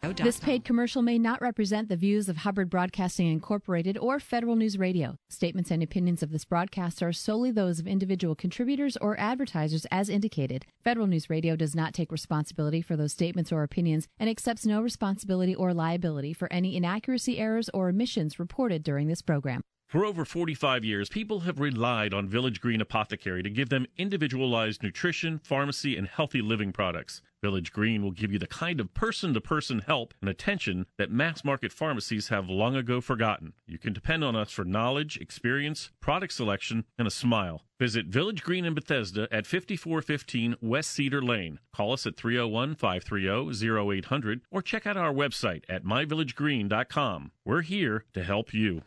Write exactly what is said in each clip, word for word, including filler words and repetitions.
This paid commercial may not represent the views of Hubbard Broadcasting Incorporated or Federal News Radio. Statements and opinions of this broadcast are solely those of individual contributors or advertisers as indicated. Federal News Radio does not take responsibility for those statements or opinions and accepts no responsibility or liability for any inaccuracy, errors, or omissions reported during this program. For over forty-five years, people have relied on Village Green Apothecary to give them individualized nutrition, pharmacy, and healthy living products. Village Green will give you the kind of person-to-person help and attention that mass-market pharmacies have long ago forgotten. You can depend on us for knowledge, experience, product selection, and a smile. Visit Village Green in Bethesda at fifty-four fifteen West Cedar Lane. Call us at three oh one, five three oh, oh eight hundred or check out our website at my village green dot com. We're here to help you.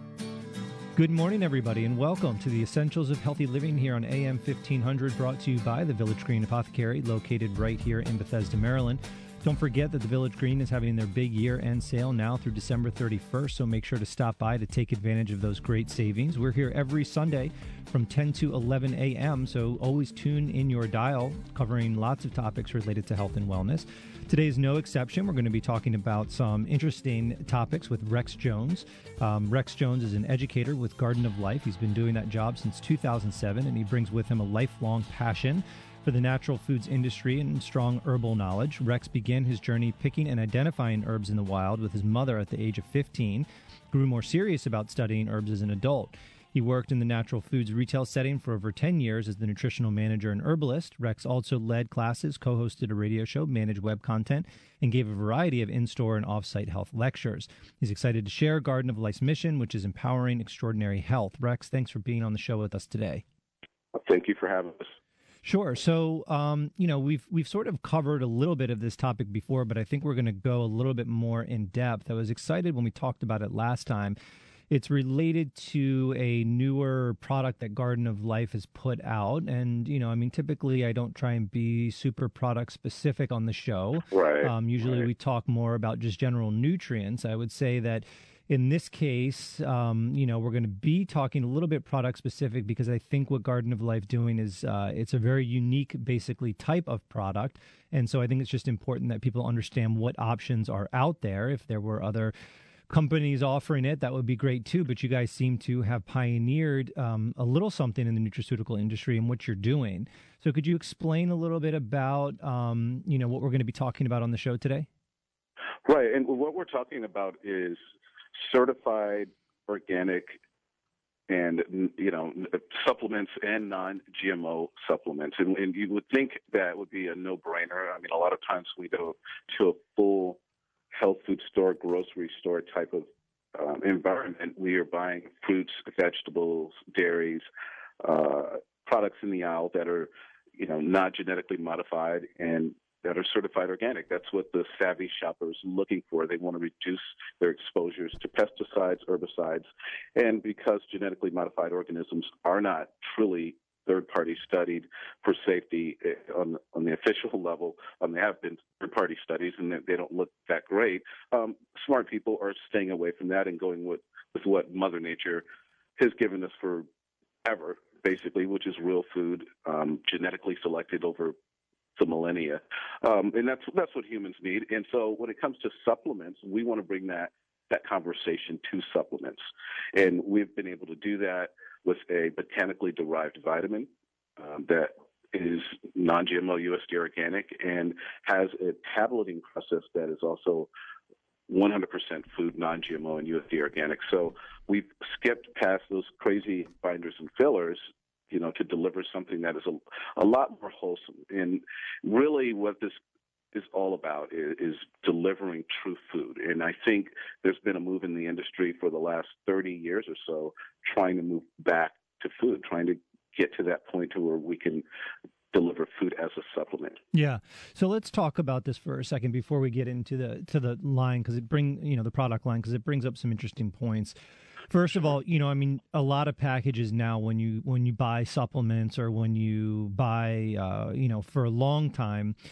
Good morning, everybody, and welcome to the Essentials of Healthy Living here on A M fifteen hundred, brought to you by the Village Green Apothecary, located right here in Bethesda, Maryland. Don't forget that the Village Green is having their big year-end sale now through December thirty-first, so make sure to stop by to take advantage of those great savings. We're here every Sunday from ten to eleven a.m., so always tune in your dial, covering lots of topics related to health and wellness. Today is no exception. We're going to be talking about some interesting topics with Rex Jones. Um, Rex Jones is an educator with Garden of Life. He's been doing that job since two thousand seven, and he brings with him a lifelong passion for the natural foods industry and strong herbal knowledge. Rex began his journey picking and identifying herbs in the wild with his mother at the age of fifteen, grew more serious about studying herbs as an adult. He worked in the natural foods retail setting for over ten years as the nutritional manager and herbalist. Rex also led classes, co-hosted a radio show, managed web content, and gave a variety of in-store and off-site health lectures. He's excited to share Garden of Life's mission, which is empowering extraordinary health. Rex, thanks for being on the show with us today. Thank you for having us. Sure. So, um, you know, we've we've sort of covered a little bit of this topic before, but I think we're going to go a little bit more in depth. I was excited when we talked about it last time. It's related to a newer product that Garden of Life has put out. And, you know, I mean, typically I don't try and be super product specific on the show. Right. Um, usually right. we talk more about just general nutrients. I would say that in this case, um, you know, we're going to be talking a little bit product specific because I think what Garden of Life doing is uh, it's a very unique, basically, type of product. And so I think it's just important that people understand what options are out there. If there were other companies offering it, that would be great too. But you guys seem to have pioneered um, a little something in the nutraceutical industry and what you're doing. So could you explain a little bit about, um, you know, what we're going to be talking about on the show today? Right. And what we're talking about is certified organic and, you know, supplements and non-G M O supplements. And, and you would think that would be a no-brainer. I mean, a lot of times we go to a full health food store, grocery store type of um, environment. We are buying fruits, vegetables, dairies, uh, products in the aisle that are, you know, not genetically modified and that are certified organic. That's what the savvy shopper is looking for. They want to reduce their exposures to pesticides, herbicides, and because genetically modified organisms are not truly third-party studied for safety on on the official level. Um, they have been third-party studies, and they, they don't look that great. Um, smart people are staying away from that and going with, with what Mother Nature has given us forever, basically, which is real food, um, genetically selected over the millennia. Um, and that's that's what humans need. And so when it comes to supplements, we want to bring that that conversation to supplements. And we've been able to do that with a botanically derived vitamin um, that is non-G M O U S D organic and has a tableting process that is also one hundred percent food, non-G M O and U S D organic. So we've skipped past those crazy binders and fillers, you know, to deliver something that is a, a lot more wholesome. And really what this is all about is, is delivering true food. And I think there's been a move in the industry for the last thirty years or so trying to move back to food, trying to get to that point to where we can deliver food as a supplement. Yeah. So let's talk about this for a second before we get into the to the line, because it bring you know the product line, because it brings up some interesting points. First of all, you know, I mean, a lot of packages now when you when you buy supplements or when you buy, uh, you know, for a long time,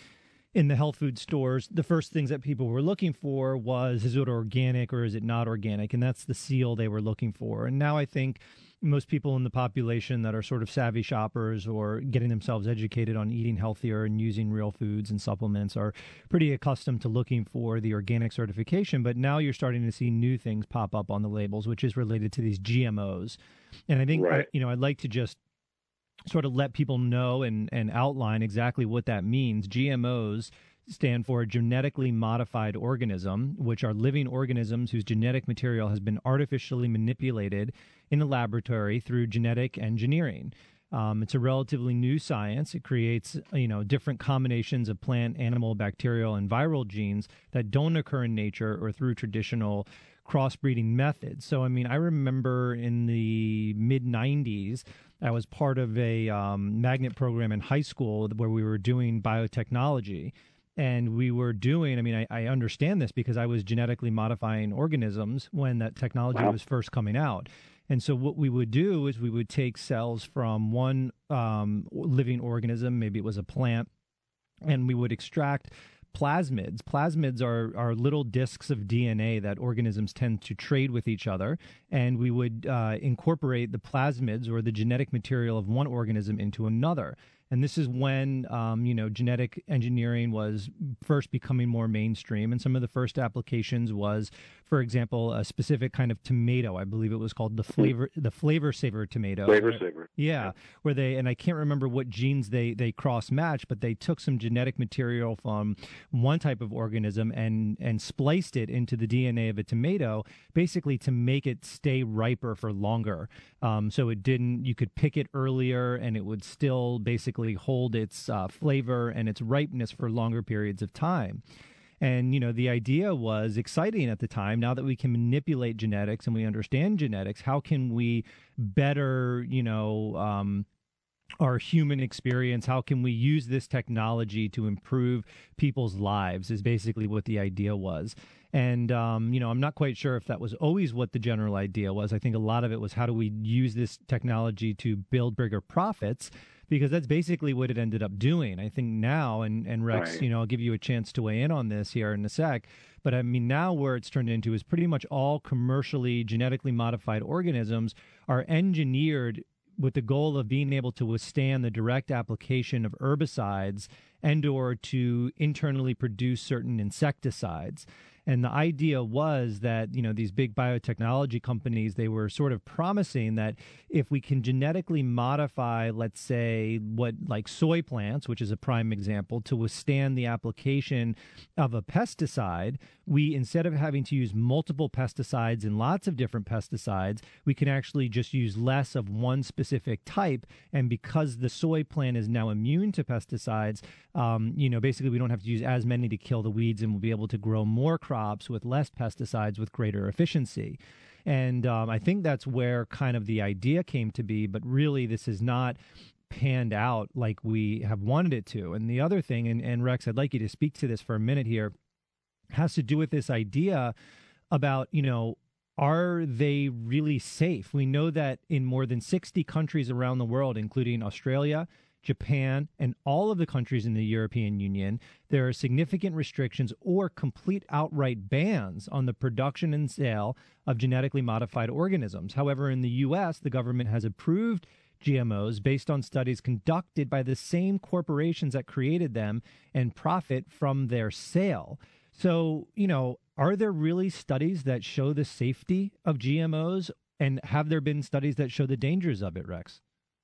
in the health food stores, the first things that people were looking for was, is it organic or is it not organic? And that's the seal they were looking for. And now I think most people in the population that are sort of savvy shoppers or getting themselves educated on eating healthier and using real foods and supplements are pretty accustomed to looking for the organic certification. But now you're starting to see new things pop up on the labels, which is related to these G M Os. And I think, right. I, you know, I'd like to just sort of let people know and, and outline exactly what that means. G M Os stand for genetically modified organism, which are living organisms whose genetic material has been artificially manipulated in a laboratory through genetic engineering. Um, it's a relatively new science. It creates, you know, different combinations of plant, animal, bacterial, and viral genes that don't occur in nature or through traditional crossbreeding methods. So, I mean, I remember in the mid nineties, I was part of a um, magnet program in high school where we were doing biotechnology. And we were doing, I mean, I, I understand this because I was genetically modifying organisms when that technology Wow. was first coming out. And so what we would do is we would take cells from one um, living organism, maybe it was a plant, and we would extract plasmids. Plasmids are, are little discs of D N A that organisms tend to trade with each other, and we would uh, incorporate the plasmids or the genetic material of one organism into another. And this is when, um, you know, genetic engineering was first becoming more mainstream. And some of the first applications was, for example, a specific kind of tomato. I believe it was called the flavor, the flavor saver tomato. Flavor where, saver. Yeah, yeah. Where they, and I can't remember what genes they, they cross matched, but they took some genetic material from one type of organism and, and spliced it into the D N A of a tomato, basically to make it stay riper for longer. Um, so it didn't, you could pick it earlier and it would still basically hold its uh, flavor and its ripeness for longer periods of time. And, you know, the idea was exciting at the time. Now that we can manipulate genetics and we understand genetics, how can we better, you know, um, our human experience? How can we use this technology to improve people's lives is basically what the idea was. And, um, you know, I'm not quite sure if that was always what the general idea was. I think a lot of it was how do we use this technology to build bigger profits, because that's basically what it ended up doing. I think now, and, and Rex, Right. you know, I'll give you a chance to weigh in on this here in a sec, but I mean, now where it's turned into is pretty much all commercially genetically modified organisms are engineered with the goal of being able to withstand the direct application of herbicides and or to internally produce certain insecticides. And the idea was that, you know, these big biotechnology companies, they were sort of promising that if we can genetically modify, let's say, what like soy plants, which is a prime example, to withstand the application of a pesticide, we, instead of having to use multiple pesticides and lots of different pesticides, we can actually just use less of one specific type. And because the soy plant is now immune to pesticides, um, you know, basically we don't have to use as many to kill the weeds, and we'll be able to grow more crops with less pesticides with greater efficiency. And um, I think that's where kind of the idea came to be, but really this is not panned out like we have wanted it to. And the other thing, and, and Rex, I'd like you to speak to this for a minute here, has to do with this idea about, you know, are they really safe? We know that in more than sixty countries around the world, including Australia, Japan, and all of the countries in the European Union, there are significant restrictions or complete outright bans on the production and sale of genetically modified organisms. However, in the U S, the government has approved G M Os based on studies conducted by the same corporations that created them and profit from their sale. So, you know, are there really studies that show the safety of G M Os? And have there been studies that show the dangers of it, Rex?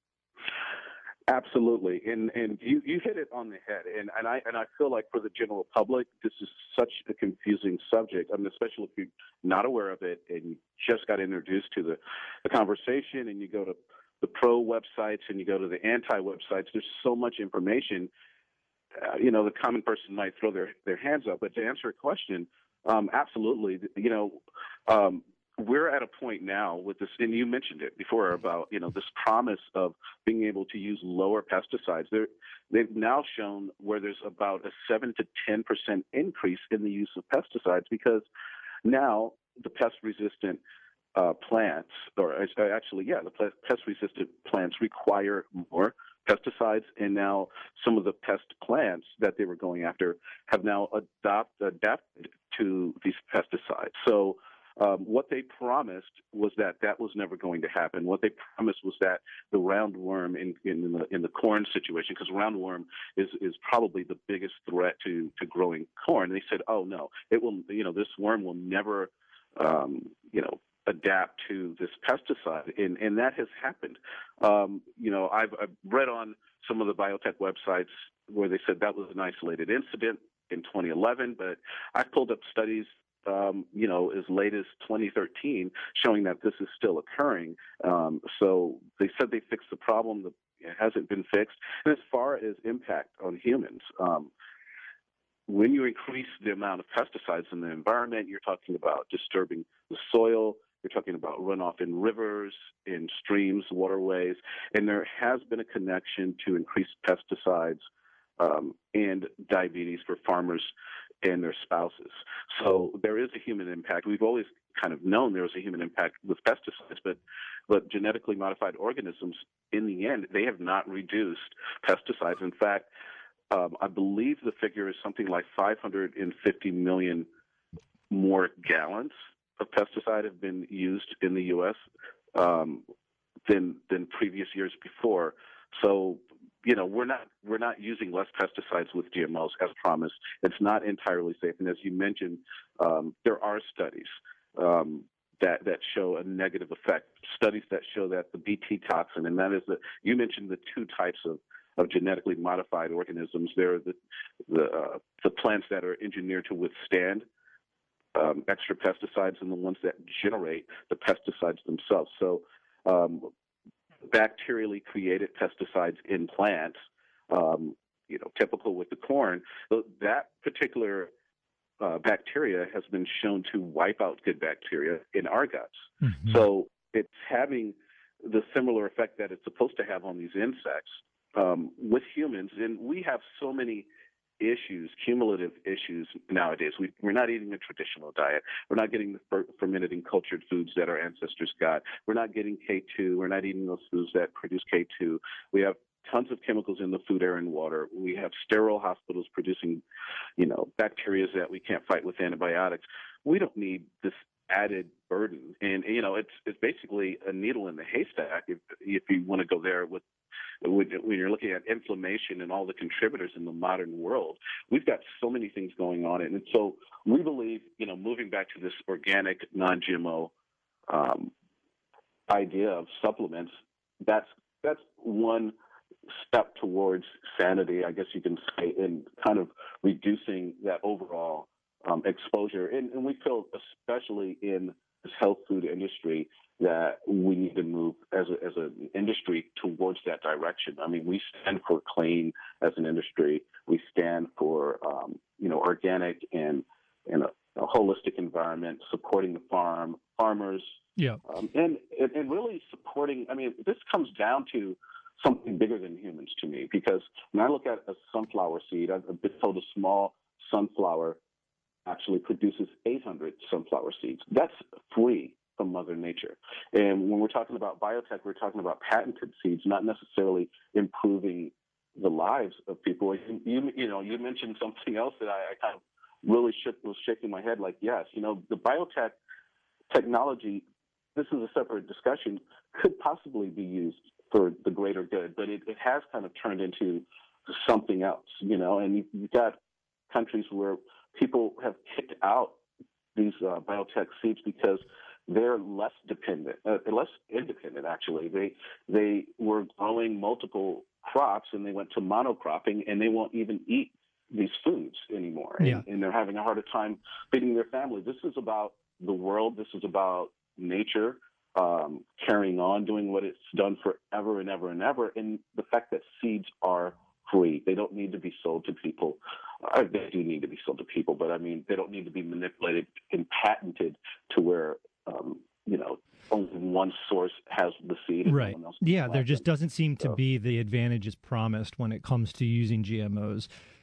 Absolutely, and and you, you hit it on the head, and, and I and I feel like for the general public, this is such a confusing subject. I mean, especially if you're not aware of it and you just got introduced to the, the conversation, and you go to the pro websites and you go to the anti websites. There's so much information. Uh, you know, the common person might throw their their hands up. But to answer your question, um, absolutely, you know. Um, We're at a point now with this, and you mentioned it before about, you know, this promise of being able to use lower pesticides. They're, they've now shown where there's about a seven to ten percent increase in the use of pesticides, because now the pest-resistant uh, plants, or actually, yeah, the pest-resistant plants require more pesticides, and now some of the pest plants that they were going after have now adopt, adapted to these pesticides. So um, what they promised was that that was never going to happen. What they promised was that the roundworm in, in, the, in the corn situation, because roundworm is, is probably the biggest threat to, to growing corn. And they said, oh, no, it will, you know, this worm will never, um, you know, adapt to this pesticide, and, and that has happened. Um, you know, I've, I've read on some of the biotech websites where they said that was an isolated incident in twenty eleven, but I pulled up studies, um, you know, as late as twenty thirteen showing that this is still occurring. Um, so they said they fixed the problem. It hasn't been fixed. And as far as impact on humans, um, when you increase the amount of pesticides in the environment, you're talking about disturbing the soil. You're talking about runoff in rivers, in streams, waterways, and there has been a connection to increased pesticides um, and diabetes for farmers and their spouses. So there is a human impact. We've always kind of known there was a human impact with pesticides, but but genetically modified organisms, in the end, they have not reduced pesticides. In fact, um, I believe the figure is something like five hundred fifty million more gallons of pesticide have been used in the U S um, than than previous years before. So, you know, we're not we're not using less pesticides with G M Os as promised. It's not entirely safe, and as you mentioned, um, there are studies um, that that show a negative effect. Studies that show that the B T toxin, and that is the you mentioned the two types of of genetically modified organisms. There are the the, uh, the plants that are engineered to withstand Um, extra pesticides and the ones that generate the pesticides themselves. So um, bacterially created pesticides in plants, um, you know, typical with the corn, that particular uh, bacteria has been shown to wipe out good bacteria in our guts. Mm-hmm. So it's having the similar effect that it's supposed to have on these insects um, with humans. And we have so many issues, cumulative issues nowadays. We, we're not eating a traditional diet. We're not getting the fer- fermented and cultured foods that our ancestors got. We're not getting K two. We're not eating those foods that produce K two. We have tons of chemicals in the food, air, and water. We have sterile hospitals producing, you know, bacteria that we can't fight with antibiotics. We don't need this added burden. And, you know, it's it's basically a needle in the haystack if if you want to go there with when you're looking at inflammation and all the contributors in the modern world. We've got so many things going on. And so we believe, you know, moving back to this organic, non-G M O um, idea of supplements, that's that's one step towards sanity, I guess you can say, in kind of reducing that overall um, exposure. And, and we feel, especially in this health food industry, that we need to move as a, as an industry towards that direction. I mean, we stand for clean as an industry. We stand for, um, you know, organic and, and a, a holistic environment, supporting the farm, farmers, yeah, um, and, and and really supporting. I mean, this comes down to something bigger than humans to me, because when I look at a sunflower seed, I've been told a small sunflower actually produces eight hundred sunflower seeds. That's free from Mother Nature. And when we're talking about biotech, we're talking about patented seeds, not necessarily improving the lives of people. You, you know, you mentioned something else that I, I kind of really shook, was shaking my head like, yes, you know, the biotech technology, this is a separate discussion, could possibly be used for the greater good, but it, it has kind of turned into something else, you know, and you, you've got countries where people have kicked out these uh, biotech seeds because they're less dependent, uh, less independent, actually. They they were growing multiple crops, and they went to monocropping, and they won't even eat these foods anymore. And, yeah. and they're having a harder time feeding their family. This is about the world. This is about nature um, carrying on, doing what it's done forever and ever and ever. And the fact that seeds are free. They don't need to be sold to people. Uh, they do need to be sold to people, but I mean, they don't need to be manipulated and patented to where, um, you know, only one source has the seed. And right. No one else yeah, there just them. doesn't seem to so. be the advantages promised when it comes to using G M Os.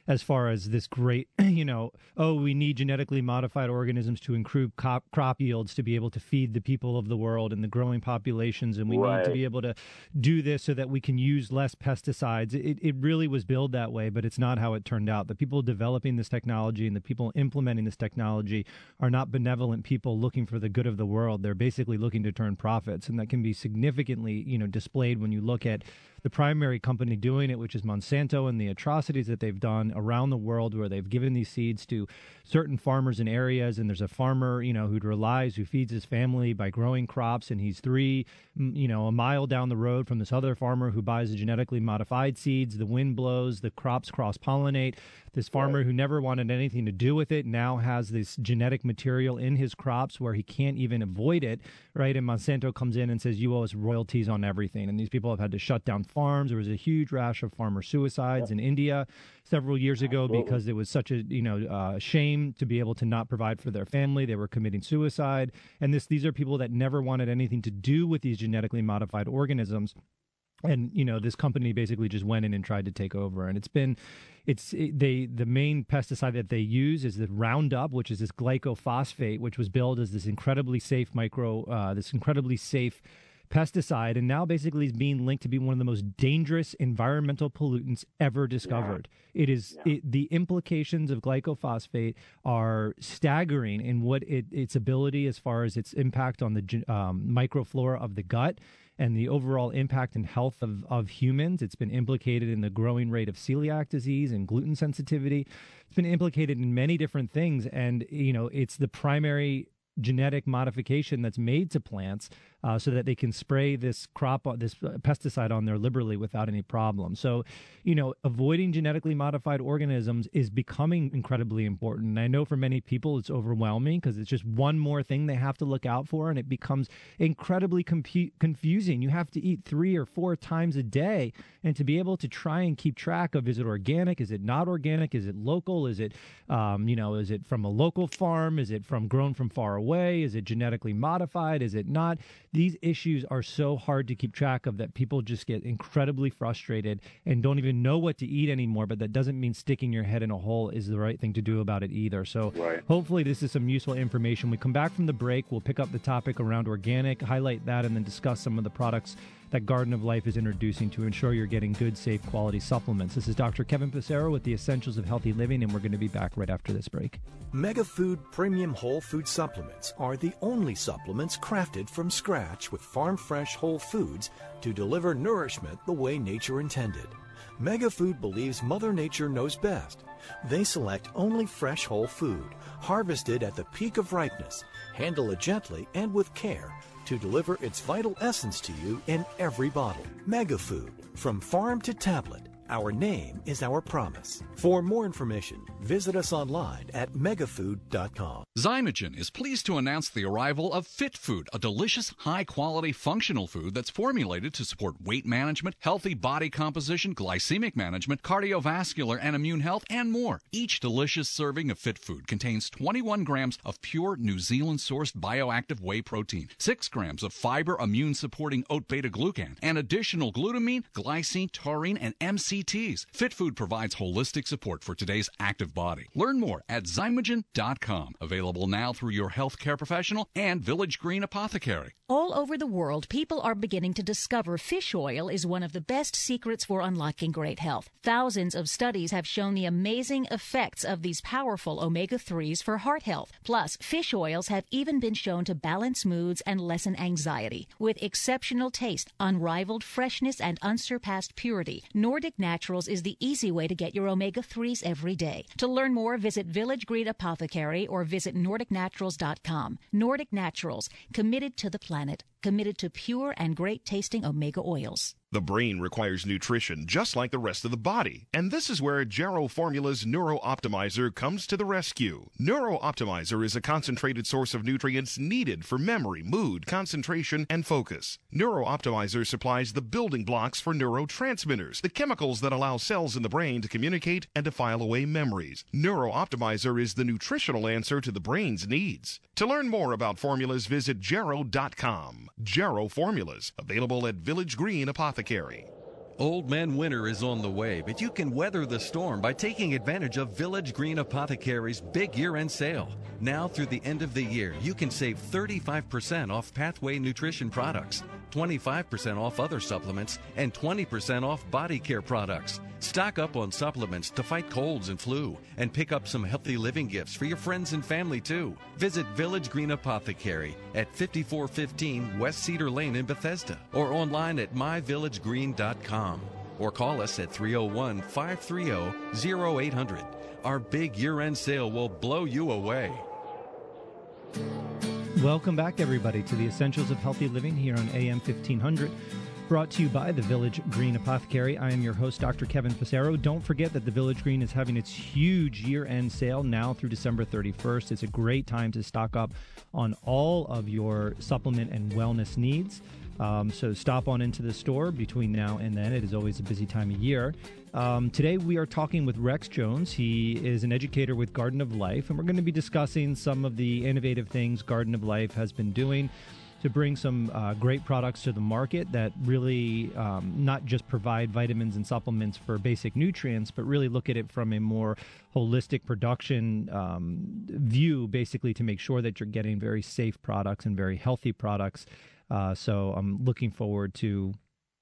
as far as this great, you know, oh, we need genetically modified organisms to improve crop, crop yields to be able to feed the people of the world and the growing populations, and we right. need to be able to do this so that we can use less pesticides. It, it really was billed that way, but it's not how it turned out. The people developing this technology and the people implementing this technology are not benevolent people looking for the good of the world. They're basically looking to turn profits, and that can be significantly, you know, displayed when you look at the primary company doing it, which is Monsanto, and the atrocities that they've done around the world where they've given these seeds to certain farmers in areas. And there's a farmer, you know, who relies, who feeds his family by growing crops. And he's three, you know, a mile down the road from this other farmer who buys the genetically modified seeds. The wind blows, the crops cross-pollinate. This farmer right. who never wanted anything to do with it now has this genetic material in his crops where he can't even avoid it, right? And Monsanto comes in and says, you owe us royalties on everything. And these people have had to shut down farms. There was a huge rash of farmer suicides yeah. in India several years ago Absolutely. because it was such a, you know, uh, shame to be able to not provide for their family. They were committing suicide. And this these are people that never wanted anything to do with these genetically modified organisms. And, you know, this company basically just went in and tried to take over. And it's been, it's, it, they, the main pesticide that they use is the Roundup, which is this glyphosate, which was billed as this incredibly safe micro, uh, this incredibly safe pesticide. And now basically is being linked to be one of the most dangerous environmental pollutants ever discovered. Yeah. It is, yeah. it, the implications of glyphosate are staggering in what it, its ability as far as its impact on the um, microflora of the gut and the overall impact and health of, of humans. It's been implicated in the growing rate of celiac disease and gluten sensitivity. It's been implicated in many different things. And, you know, it's the primary genetic modification that's made to plants uh, so that they can spray this crop, this pesticide on there liberally without any problem. So, you know, avoiding genetically modified organisms is becoming incredibly important. And I know for many people it's overwhelming because it's just one more thing they have to look out for, and it becomes incredibly compu- confusing. You have to eat three or four times a day, and to be able to try and keep track of, is it organic? Is it not organic? Is it local? Is it, um, you know, is it from a local farm? Is it from grown from far away? Is it genetically modified? Is it not? These issues are so hard to keep track of that people just get incredibly frustrated and don't even know what to eat anymore. But that doesn't mean sticking your head in a hole is the right thing to do about it either. So right. hopefully this is some useful information. We come back from the break, we'll pick up the topic around organic, highlight that, and then discuss some of the products that Garden of Life is introducing to ensure you're getting good, safe, quality supplements. This is Doctor Kevin Passero with the Essentials of Healthy Living, and we're going to be back right after this break. MegaFood Premium Whole Food Supplements are the only supplements crafted from scratch with farm-fresh whole foods to deliver nourishment the way nature intended. MegaFood believes Mother Nature knows best. They select only fresh whole food, harvested at the peak of ripeness, handle it gently and with care to deliver its vital essence to you in every bottle. MegaFood, from farm to tablet. Our name is our promise. For more information, visit us online at megafood dot com. Zymogen is pleased to announce the arrival of Fit Food, a delicious, high-quality, functional food that's formulated to support weight management, healthy body composition, glycemic management, cardiovascular and immune health, and more. Each delicious serving of Fit Food contains twenty-one grams of pure New Zealand-sourced bioactive whey protein, six grams of fiber immune-supporting oat beta-glucan, and additional glutamine, glycine, taurine, and M C Ts. Fit Food provides holistic support for today's active body. Learn more at zymogen dot com. Available now through your healthcare professional and Village Green Apothecary. All over the world, people are beginning to discover fish oil is one of the best secrets for unlocking great health. Thousands of studies have shown the amazing effects of these powerful omega threes for heart health. Plus, fish oils have even been shown to balance moods and lessen anxiety. With exceptional taste, unrivaled freshness, and unsurpassed purity, Nordic Naturals is the easy way to get your omega threes every day. To learn more, visit Village Green Apothecary or visit nordic naturals dot com. Nordic Naturals, committed to the planet, committed to pure and great-tasting omega oils. The brain requires nutrition just like the rest of the body, and this is where Jarrow Formula's Neuro Optimizer comes to the rescue. Neuro Optimizer is a concentrated source of nutrients needed for memory, mood, concentration, and focus. Neuro Optimizer supplies the building blocks for neurotransmitters, the chemicals that allow cells in the brain to communicate and to file away memories. Neuro Optimizer is the nutritional answer to the brain's needs. To learn more about formulas, visit jarrow dot com. Jarrow Formulas, available at Village Green Apothecary. Old Man Winter is on the way, but you can weather the storm by taking advantage of Village Green Apothecary's big year-end sale. Now through the end of the year, you can save thirty-five percent off Pathway Nutrition products, twenty-five percent off other supplements, and twenty percent off body care products. Stock up on supplements to fight colds and flu, and pick up some healthy living gifts for your friends and family too. Visit Village Green Apothecary at fifty-four fifteen West Cedar Lane in Bethesda, or online at my village green dot com, or call us at three oh one, five three oh, oh eight hundred. Our big year-end sale will blow you away. Welcome back, everybody, to the Essentials of Healthy Living here on A M fifteen hundred. Brought to you by the Village Green Apothecary. I am your host, Doctor Kevin Passero. Don't forget that the Village Green is having its huge year-end sale now through December thirty-first. It's a great time to stock up on all of your supplement and wellness needs. Um, so stop on into the store between now and then. It is always a busy time of year. Um, today we are talking with Rex Jones. He is an educator with Garden of Life, and we're going to be discussing some of the innovative things Garden of Life has been doing to bring some uh, great products to the market that really um, not just provide vitamins and supplements for basic nutrients, but really look at it from a more holistic production um, view, basically to make sure that you're getting very safe products and very healthy products. Uh, so I'm looking forward to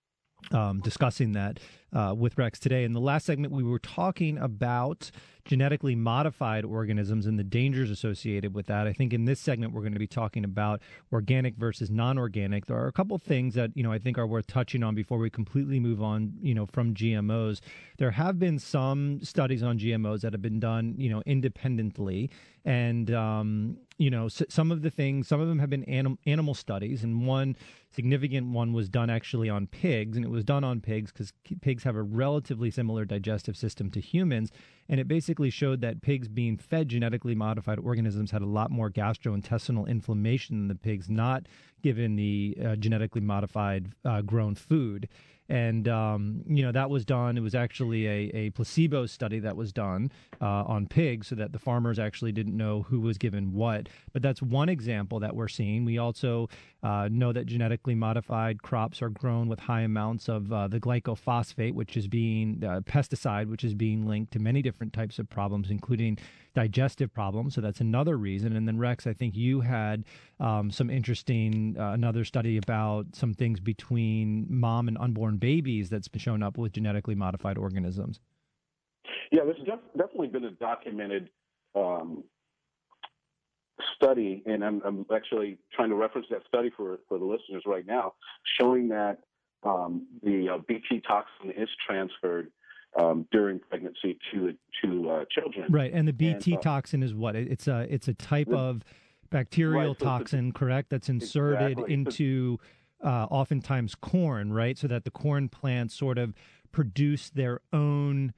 um, discussing that uh, with Rex today. In the last segment, we were talking about genetically modified organisms and the dangers associated with that. I think in this segment, we're going to be talking about organic versus non-organic. There are a couple things that, you know, I think are worth touching on before we completely move on, you know, from G M Os. There have been some studies on G M Os that have been done, you know, independently. And, um, you know, s- some of the things, some of them have been anim- animal studies, and one significant one was done actually on pigs, and it was done on pigs because pigs have a relatively similar digestive system to humans, and it basically showed that pigs being fed genetically modified organisms had a lot more gastrointestinal inflammation than the pigs not given the uh, genetically modified uh, grown food. And, um, you know, that was done. It was actually a, a placebo study that was done uh, on pigs so that the farmers actually didn't know who was given what. But that's one example that we're seeing. We also uh, know that genetically modified crops are grown with high amounts of uh, the glycophosphate, which is being uh, pesticide, which is being linked to many different types of problems, including digestive problems. So that's another reason. And then, Rex, I think you had um, some interesting, uh, another study about some things between mom and unborn babies that's been shown up with genetically modified organisms. Yeah, there's def- definitely been a documented um, study, and I'm, I'm actually trying to reference that study for, for the listeners right now, showing that um, the uh, B T toxin is transferred Um, during pregnancy to to uh, children. Right, and the B T and, uh, toxin is what? It's a it's a type the, of bacterial right, so toxin, a, correct? That's inserted exactly. into uh, oftentimes corn, right? So that the corn plants sort of produce their own,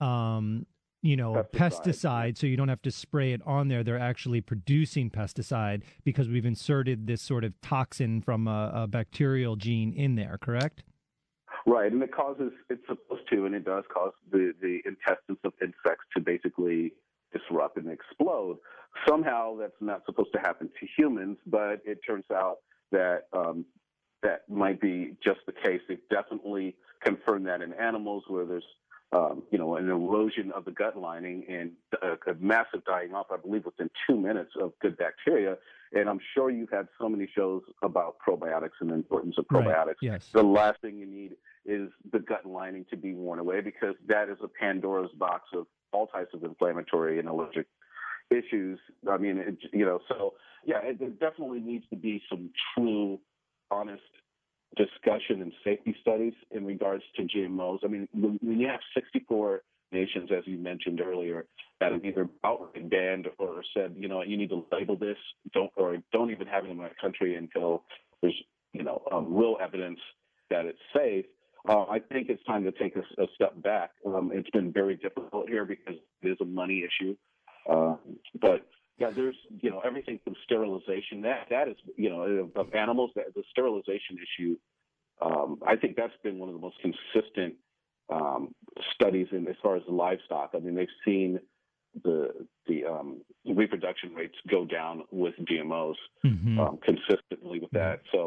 um, you know, pesticide. pesticide. So you don't have to spray it on there. They're actually producing pesticide because we've inserted this sort of toxin from a, a bacterial gene in there, correct? Right, and it causes, it's supposed to, and it does cause the, the intestines of insects to basically disrupt and explode. Somehow that's not supposed to happen to humans, but it turns out that um, that might be just the case. They definitely confirmed that in animals where there's, um, you know, an erosion of the gut lining and a, a massive dying off, I believe, within two minutes of good bacteria. And I'm sure you've had so many shows about probiotics and the importance of probiotics. Right. Yes. The last thing you need is the gut lining to be worn away, because that is a Pandora's box of all types of inflammatory and allergic issues. I mean, it, you know, so yeah, it, there definitely needs to be some true, honest discussion and safety studies in regards to G M Os. I mean, when you have sixty-four nations, as you mentioned earlier, that have either outright banned or said, you know, you need to label this, don't or don't even have it in my country until there's, you know, um, real evidence that it's safe. Uh, I think it's time to take a, a step back. Um, it's been very difficult here because it is a money issue. Uh, but yeah, there's, you know, everything from sterilization. That that is, you know, of animals. That the sterilization issue. Um, I think that's been one of the most consistent um, studies in as far as the livestock. I mean, they've seen the the um, reproduction rates go down with G M Os mm-hmm. um, consistently with that. So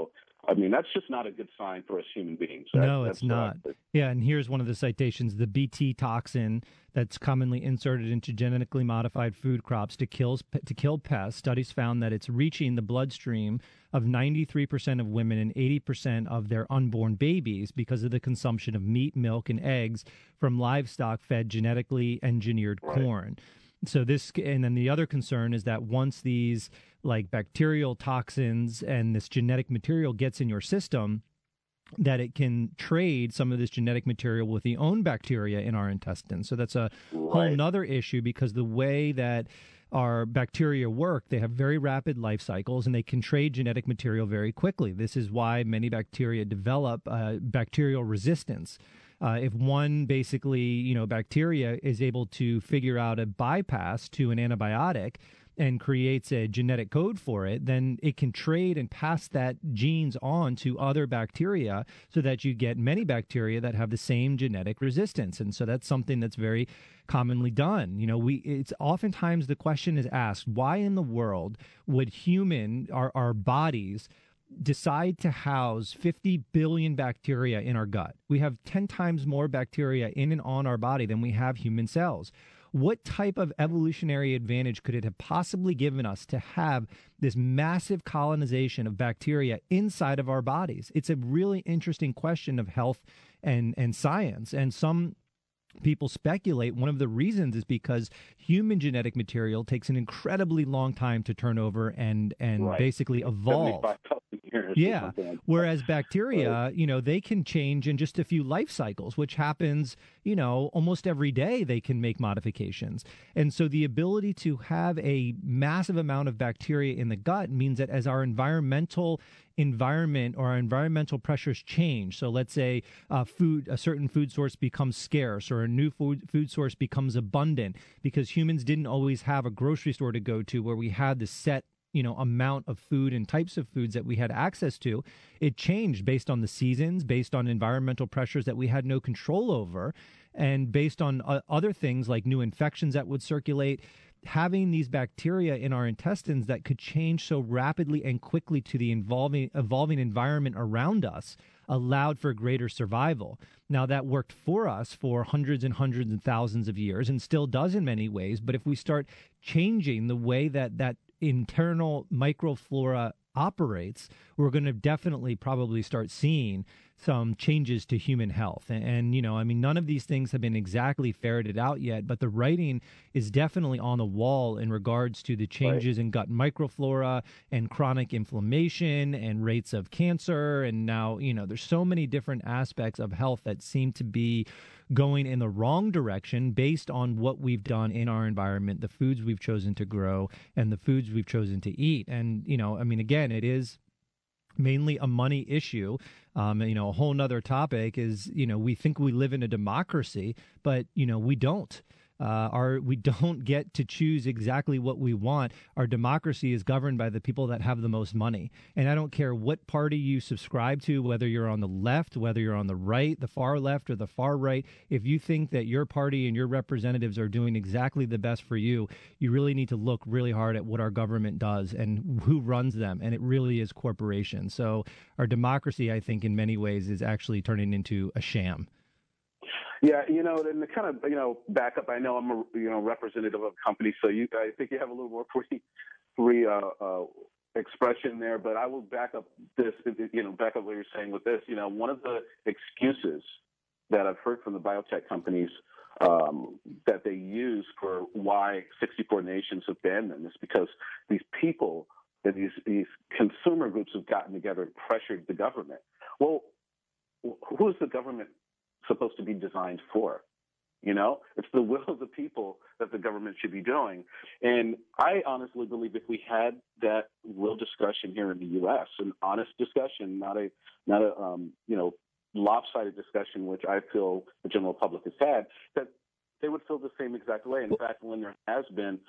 I mean, that's just not a good sign for us human beings. That, no, it's not. Uh, yeah, and here's one of the citations. The B T toxin that's commonly inserted into genetically modified food crops to kill, to kill pests, studies found that it's reaching the bloodstream of ninety-three percent of women and eighty percent of their unborn babies because of the consumption of meat, milk, and eggs from livestock fed genetically engineered right. corn. So this, and then the other concern is that once these like bacterial toxins and this genetic material gets in your system, that it can trade some of this genetic material with the own bacteria in our intestines. So that's a right. whole nother issue, because the way that our bacteria work, they have very rapid life cycles and they can trade genetic material very quickly. This is why many bacteria develop uh, bacterial resistance. Uh, if one basically, you know, bacteria is able to figure out a bypass to an antibiotic and creates a genetic code for it, then it can trade and pass that genes on to other bacteria so that you get many bacteria that have the same genetic resistance. And so that's something that's very commonly done. You know, we it's oftentimes the question is asked, why in the world would human, our, our bodies, decide to house fifty billion bacteria in our gut? We have ten times more bacteria in and on our body than we have human cells. What type of evolutionary advantage could it have possibly given us to have this massive colonization of bacteria inside of our bodies? It's a really interesting question of health and, and science. And some people speculate one of the reasons is because human genetic material takes an incredibly long time to turn over and, and right. basically evolve. Yeah. Like Whereas bacteria, right. you know, they can change in just a few life cycles, which happens, you know, almost every day they can make modifications. And so the ability to have a massive amount of bacteria in the gut means that as our environmental environment or our environmental pressures change. So let's say uh, food, a certain food source becomes scarce, or a new food, food source becomes abundant, because humans didn't always have a grocery store to go to where we had the set you know, amount of food and types of foods that we had access to. It changed based on the seasons, based on environmental pressures that we had no control over, and based on uh, other things like new infections that would circulate. Having these bacteria in our intestines that could change so rapidly and quickly to the evolving, evolving environment around us allowed for greater survival. Now, that worked for us for hundreds and hundreds and thousands of years and still does in many ways. But if we start changing the way that that internal microflora operates, we're going to definitely probably start seeing some changes to human health. And, and, you know, I mean, none of these things have been exactly ferreted out yet, but the writing is definitely on the wall in regards to the changes right. in gut microflora and chronic inflammation and rates of cancer. And now, you know, there's so many different aspects of health that seem to be going in the wrong direction based on what we've done in our environment, the foods we've chosen to grow, and the foods we've chosen to eat. And, you know, I mean, again, it is mainly a money issue. Um, you know, a whole nother topic is, you know, we think we live in a democracy, but, you know, we don't. Uh, our we don't get to choose exactly what we want. Our democracy is governed by the people that have the most money. And I don't care what party you subscribe to, whether you're on the left, whether you're on the right, the far left or the far right. If you think that your party and your representatives are doing exactly the best for you, you really need to look really hard at what our government does and who runs them. And it really is corporations. So our democracy, I think, in many ways is actually turning into a sham. Yeah, you know, and to kind of, you know, back up, I know I'm a, you know, representative of a company, so you, I think you have a little more free, free uh, uh, expression there, but I will back up this, you know, back up what you're saying with this. You know, one of the excuses that I've heard from the biotech companies um, that they use for why sixty-four nations have banned them is because these people and these, these consumer groups have gotten together and pressured the government. Well, who is the government supposed to be designed for? You know, it's the will of the people that the government should be doing. And I honestly believe if we had that real discussion here in the U S, an honest discussion, not a, not a, um, you know, lopsided discussion, which I feel the general public has had, that they would feel the same exact way. In fact, when there has been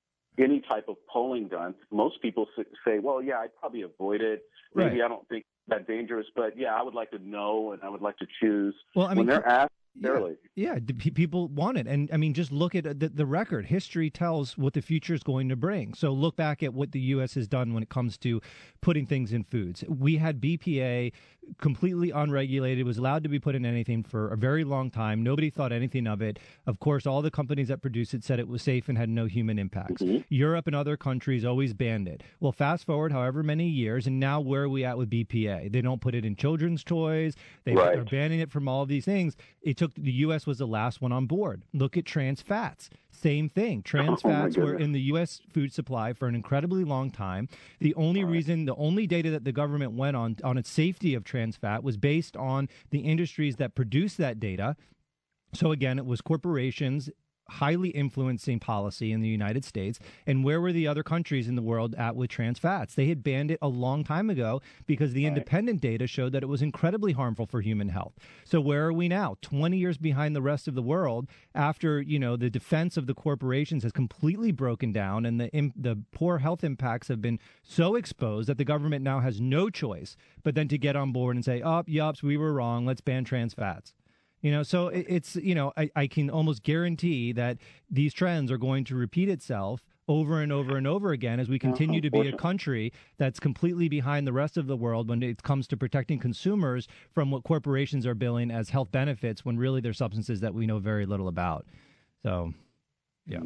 any type of polling done, most people say, well, yeah, I'd probably avoid it. Maybe right. I don't think that dangerous, but yeah, I would like to know and I would like to choose. Well, I mean, when they're asked Barely. Yeah, yeah, people want it. And I mean, just look at the, the record. History tells what the future is going to bring. So look back at what the U S has done when it comes to putting things in foods. We had B P A completely unregulated, was allowed to be put in anything for a very long time. Nobody thought anything of it. Of course, all the companies that produced it said it was safe and had no human impacts. Mm-hmm. Europe and other countries always banned it. Well, fast forward however many years, and now where are we at with B P A? They don't put it in children's toys. They right. are banning it from all of these things. It took the U S was the last one on board. Look at trans fats. Same thing. Trans oh fats were in the U S food supply for an incredibly long time. The only right. reason, the only data that the government went on on its safety of trans fat was based on the industries that produced that data. So again, it was corporations highly influencing policy in the United States. And where were the other countries in the world at with trans fats? They had banned it a long time ago because the right. independent data showed that it was incredibly harmful for human health. So where are we now? twenty years behind the rest of the world after, you know, the defense of the corporations has completely broken down and the im- the poor health impacts have been so exposed that the government now has no choice but then to get on board and say, oh, yups, we were wrong. Let's ban trans fats. You know, so it's, you know, I, I can almost guarantee that these trends are going to repeat itself over and over and over again as we continue to be a country that's completely behind the rest of the world when it comes to protecting consumers from what corporations are billing as health benefits when really they're substances that we know very little about. So, yeah.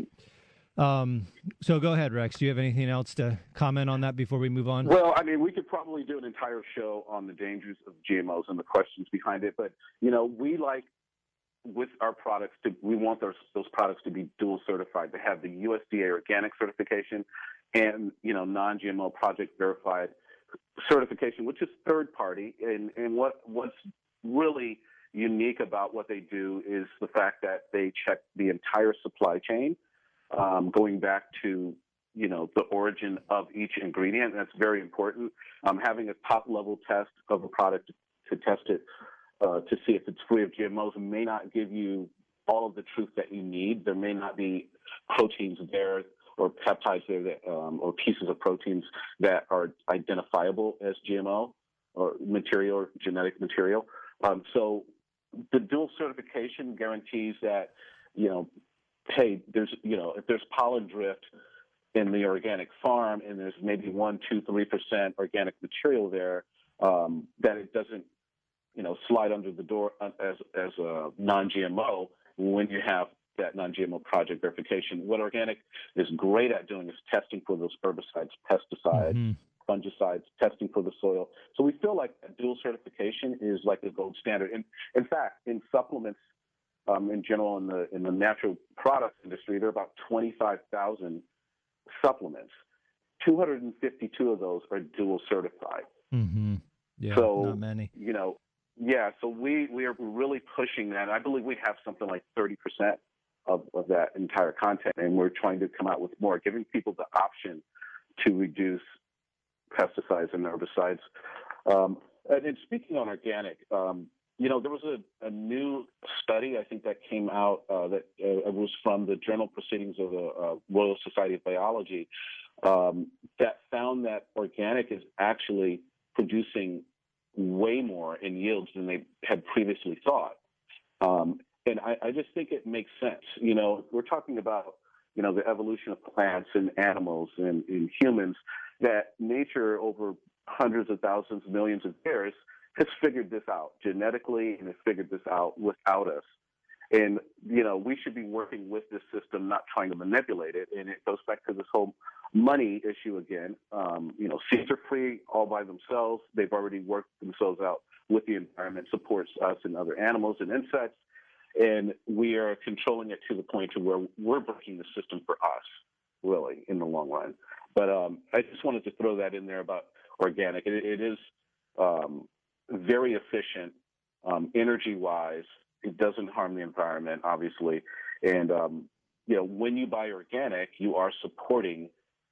Um, so go ahead, Rex. Do you have anything else to comment on that before we move on? Well, I mean, we could probably do an entire show on the dangers of G M Os and the questions behind it. But, you know, we like with our products, to, we want those, those products to be dual certified, to have the U S D A organic certification and, you know, non-G M O project verified certification, which is third party. And, and what what's really unique about what they do is the fact that they check the entire supply chain. Um, going back to, you know, the origin of each ingredient. That's very important. Um, having a top-level test of a product to test it uh, to see if it's free of G M Os may not give you all of the truth that you need. There may not be proteins there or peptides there that, um, or pieces of proteins that are identifiable as G M O or material or genetic material. Um, so the dual certification guarantees that, you know, hey, there's, you know, if there's pollen drift in the organic farm and there's maybe one, two, three percent organic material there, um, that it doesn't, you know, slide under the door as as a non-G M O when you have that non-G M O project verification. What organic is great at doing is testing for those herbicides, pesticides, mm-hmm. fungicides, testing for the soil. So we feel like that dual certification is like the gold standard. And in fact, in supplements, Um, in general, in the in the natural products industry, there are about twenty-five thousand supplements. two hundred fifty-two of those are dual certified. Mm-hmm. Yeah, so, not many. You know, yeah. So we, we are really pushing that. I believe we have something like thirty percent of, of that entire content, and we're trying to come out with more, giving people the option to reduce pesticides and herbicides. Um, and, and speaking on organic. Um, You know, there was a, a new study, I think, that came out uh, that uh, was from the Journal Proceedings of the uh, Royal Society of Biology um, that found that organic is actually producing way more in yields than they had previously thought. Um, and I, I just think it makes sense. You know, we're talking about, you know, the evolution of plants and animals and, and humans, that nature over hundreds of thousands, millions of years has figured this out genetically and has figured this out without us. And, you know, we should be working with this system, not trying to manipulate it. And it goes back to this whole money issue again. Um, you know, seeds are free all by themselves. They've already worked themselves out with the environment, supports us and other animals and insects. And we are controlling it to the point to where we're breaking the system for us, really, in the long run. But um, I just wanted to throw that in there about organic. It, it is um, very efficient, um, energy-wise. It doesn't harm the environment, obviously. And, um, you know, when you buy organic, you are supporting,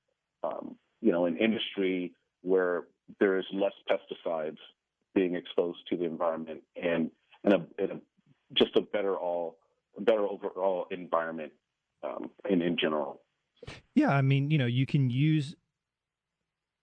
um, you know, an industry where there is less pesticides being exposed to the environment and, and, a, and a, just a better all, a better overall environment um, in, in general. Yeah, I mean, you know, you can use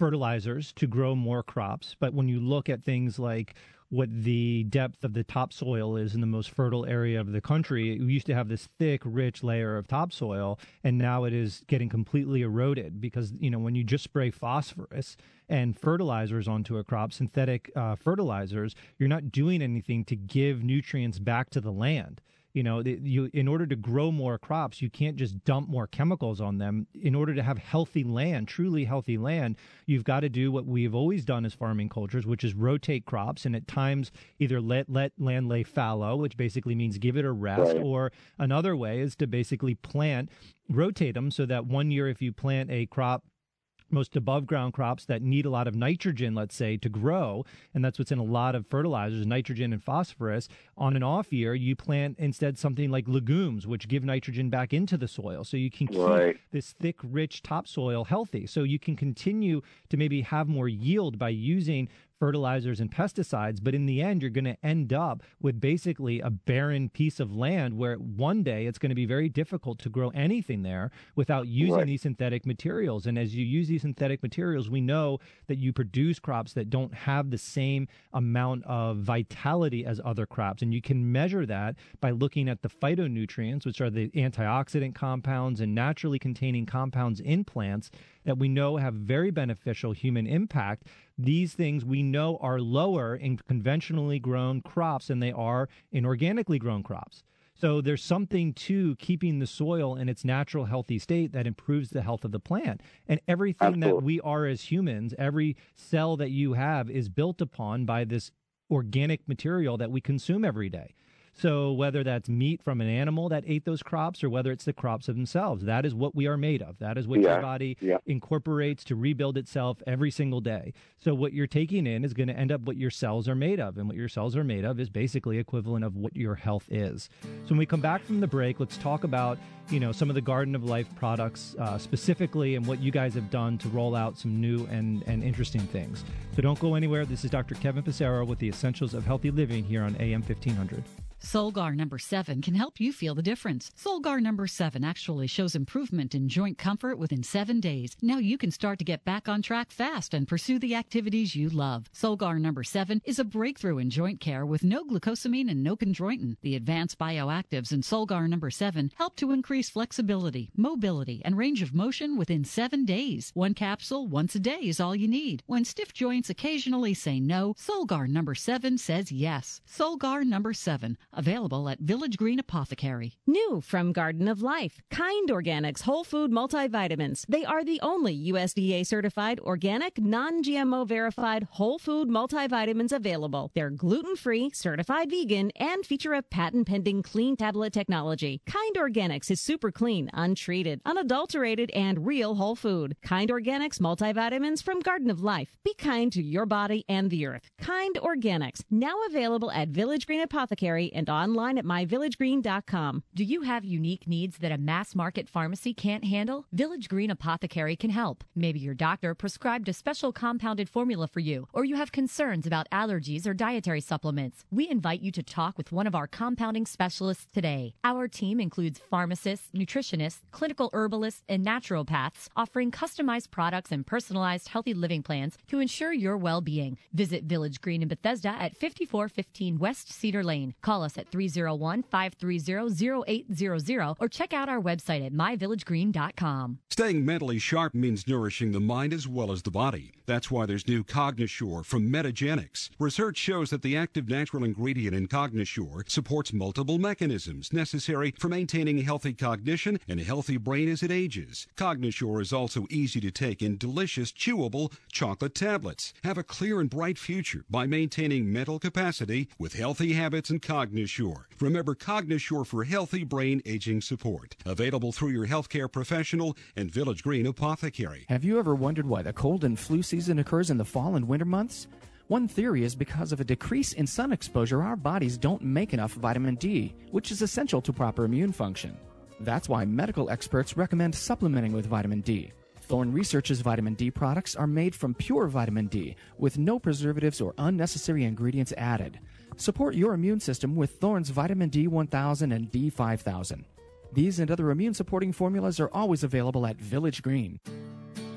fertilizers to grow more crops. But when you look at things like what the depth of the topsoil is in the most fertile area of the country, we used to have this thick, rich layer of topsoil, and now it is getting completely eroded because, you know, when you just spray phosphorus and fertilizers onto a crop, synthetic uh, fertilizers, you're not doing anything to give nutrients back to the land. You know, you, in order to grow more crops, you can't just dump more chemicals on them. In order to have healthy land, truly healthy land, you've got to do what we've always done as farming cultures, which is rotate crops, and at times either let let land lay fallow, which basically means give it a rest, right. Or another way is to basically plant, rotate them so that one year if you plant a crop, most above ground crops that need a lot of nitrogen, let's say, to grow, and that's what's in a lot of fertilizers, nitrogen and phosphorus. On an off year, you plant instead something like legumes, which give nitrogen back into the soil. So you can keep right. this thick, rich topsoil healthy. So you can continue to maybe have more yield by using fertilizers and pesticides, but in the end, you're going to end up with basically a barren piece of land where one day it's going to be very difficult to grow anything there without using right. these synthetic materials. And as you use these synthetic materials, we know that you produce crops that don't have the same amount of vitality as other crops. And you can measure that by looking at the phytonutrients, which are the antioxidant compounds and naturally containing compounds in plants that we know have very beneficial human impact. These things we know are lower in conventionally grown crops than they are in organically grown crops. So there's something to keeping the soil in its natural healthy state that improves the health of the plant. And everything Absolutely. That we are as humans, every cell that you have is built upon by this organic material that we consume every day. So whether that's meat from an animal that ate those crops or whether it's the crops themselves, that is what we are made of. That is what yeah. your body yeah. incorporates to rebuild itself every single day. So what you're taking in is going to end up what your cells are made of. And what your cells are made of is basically equivalent of what your health is. So when we come back from the break, let's talk about, you know, some of the Garden of Life products uh, specifically and what you guys have done to roll out some new and, and interesting things. So don't go anywhere. This is Doctor Kevin Passero with the Essentials of Healthy Living here on A M fifteen hundred. Solgar number seven can help you feel the difference. Solgar number seven actually shows improvement in joint comfort within seven days. Now you can start to get back on track fast and pursue the activities you love. Solgar number seven is a breakthrough in joint care with no glucosamine and no chondroitin. The advanced bioactives in Solgar number seven help to increase flexibility, mobility, and range of motion within seven days. One capsule once a day is all you need. When stiff joints occasionally say no, Solgar number seven says yes. Solgar number seven. Available at Village Green Apothecary. New from Garden of Life, Kind Organics Whole Food Multivitamins. They are the only U S D A certified, organic, non-G M O verified whole food multivitamins available. They're gluten-free, certified vegan, and feature a patent-pending clean tablet technology. Kind Organics is super clean, untreated, unadulterated, and real whole food. Kind Organics multivitamins from Garden of Life. Be kind to your body and the earth. Kind Organics, now available at Village Green Apothecary and online at my village green dot com. Do you have unique needs that a mass market pharmacy can't handle? Village Green Apothecary can help. Maybe your doctor prescribed a special compounded formula for you, or you have concerns about allergies or dietary supplements. We invite you to talk with one of our compounding specialists today. Our team includes pharmacists, nutritionists, clinical herbalists, and naturopaths, offering customized products and personalized healthy living plans to ensure your well-being. Visit Village Green in Bethesda at fifty-four fifteen West Cedar Lane. Call us at three oh one, five three oh, oh eight hundred or check out our website at my village green dot com. Staying mentally sharp means nourishing the mind as well as the body. That's why there's new Cognisure from Metagenics. Research shows that the active natural ingredient in Cognisure supports multiple mechanisms necessary for maintaining healthy cognition and a healthy brain as it ages. Cognisure is also easy to take in delicious, chewable chocolate tablets. Have a clear and bright future by maintaining mental capacity with healthy habits and Cognisure. Remember Cognisure for healthy brain aging support. Available through your healthcare professional and Village Green Apothecary. Have you ever wondered why the cold and flu season occurs in the fall and winter months? One theory is because of a decrease in sun exposure, our bodies don't make enough vitamin D, which is essential to proper immune function. That's why medical experts recommend supplementing with vitamin D. Thorne Research's vitamin D products are made from pure vitamin D with no preservatives or unnecessary ingredients added. Support your immune system with Thorne's vitamin D one thousand and D five thousand. These and other immune-supporting formulas are always available at Village Green.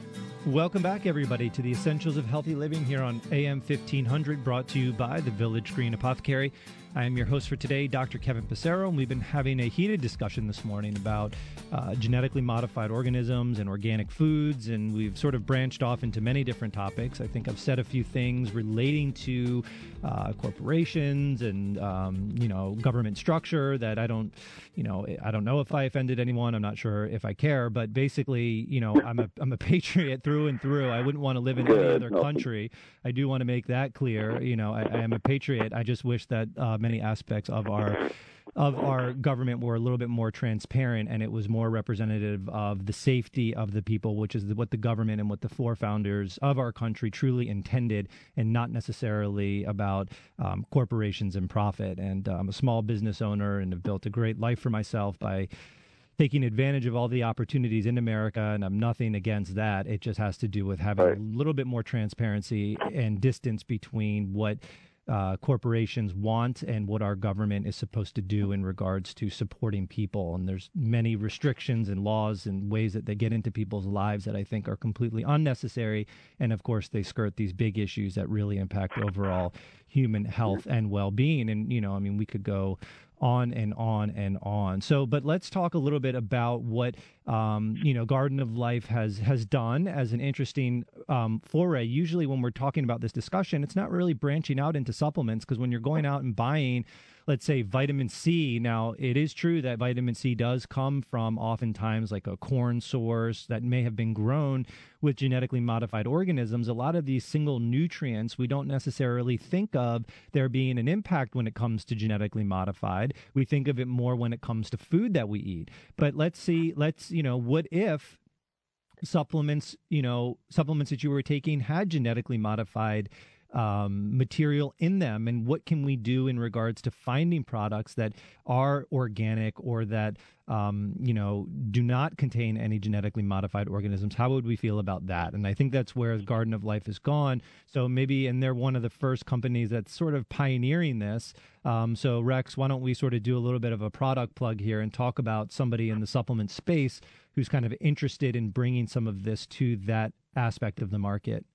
Welcome back, everybody, to the Essentials of Healthy Living here on A M fifteen hundred, brought to you by the Village Green Apothecary. I am your host for today, Doctor Kevin Passero, and we've been having a heated discussion this morning about uh, genetically modified organisms and organic foods, and we've sort of branched off into many different topics. I think I've said a few things relating to uh, corporations and, um, you know, government structure that I don't, you know, I don't know if I offended anyone. I'm not sure if I care, but basically, you know, I'm a I'm a patriot through and through. I wouldn't want to live in any other country. I do want to make that clear. You know, I, I am a patriot. I just wish that uh, many aspects of our of our government were a little bit more transparent, and it was more representative of the safety of the people, which is what the government and what the forefounders of our country truly intended, and not necessarily about um, corporations and profit. And uh, I'm a small business owner and have built a great life for myself by taking advantage of all the opportunities in America, and I'm nothing against that. It just has to do with having right. a little bit more transparency and distance between what Uh, corporations want and what our government is supposed to do in regards to supporting people. And there's many restrictions and laws and ways that they get into people's lives that I think are completely unnecessary. And of course, they skirt these big issues that really impact overall human health and well-being. And, you know, I mean, we could go on and on and on. So, but let's talk a little bit about what, um, you know, Garden of Life has has done as an interesting um, foray. Usually when we're talking about this discussion, it's not really branching out into supplements, because when you're going out and buying, let's say, vitamin C, now it is true that vitamin C does come from oftentimes like a corn source that may have been grown with genetically modified organisms. A lot of these single nutrients, we don't necessarily think of there being an impact when it comes to genetically modified. We think of it more when it comes to food that we eat. But let's see, let's, you know, what if supplements, you know, supplements that you were taking had genetically modified Um, material in them, and what can we do in regards to finding products that are organic or that, um, you know, do not contain any genetically modified organisms? How would we feel about that? And I think that's where Garden of Life has gone. So maybe, and they're one of the first companies that's sort of pioneering this. Um, so Rex, why don't we sort of do a little bit of a product plug here and talk about somebody in the supplement space who's kind of interested in bringing some of this to that aspect of the market?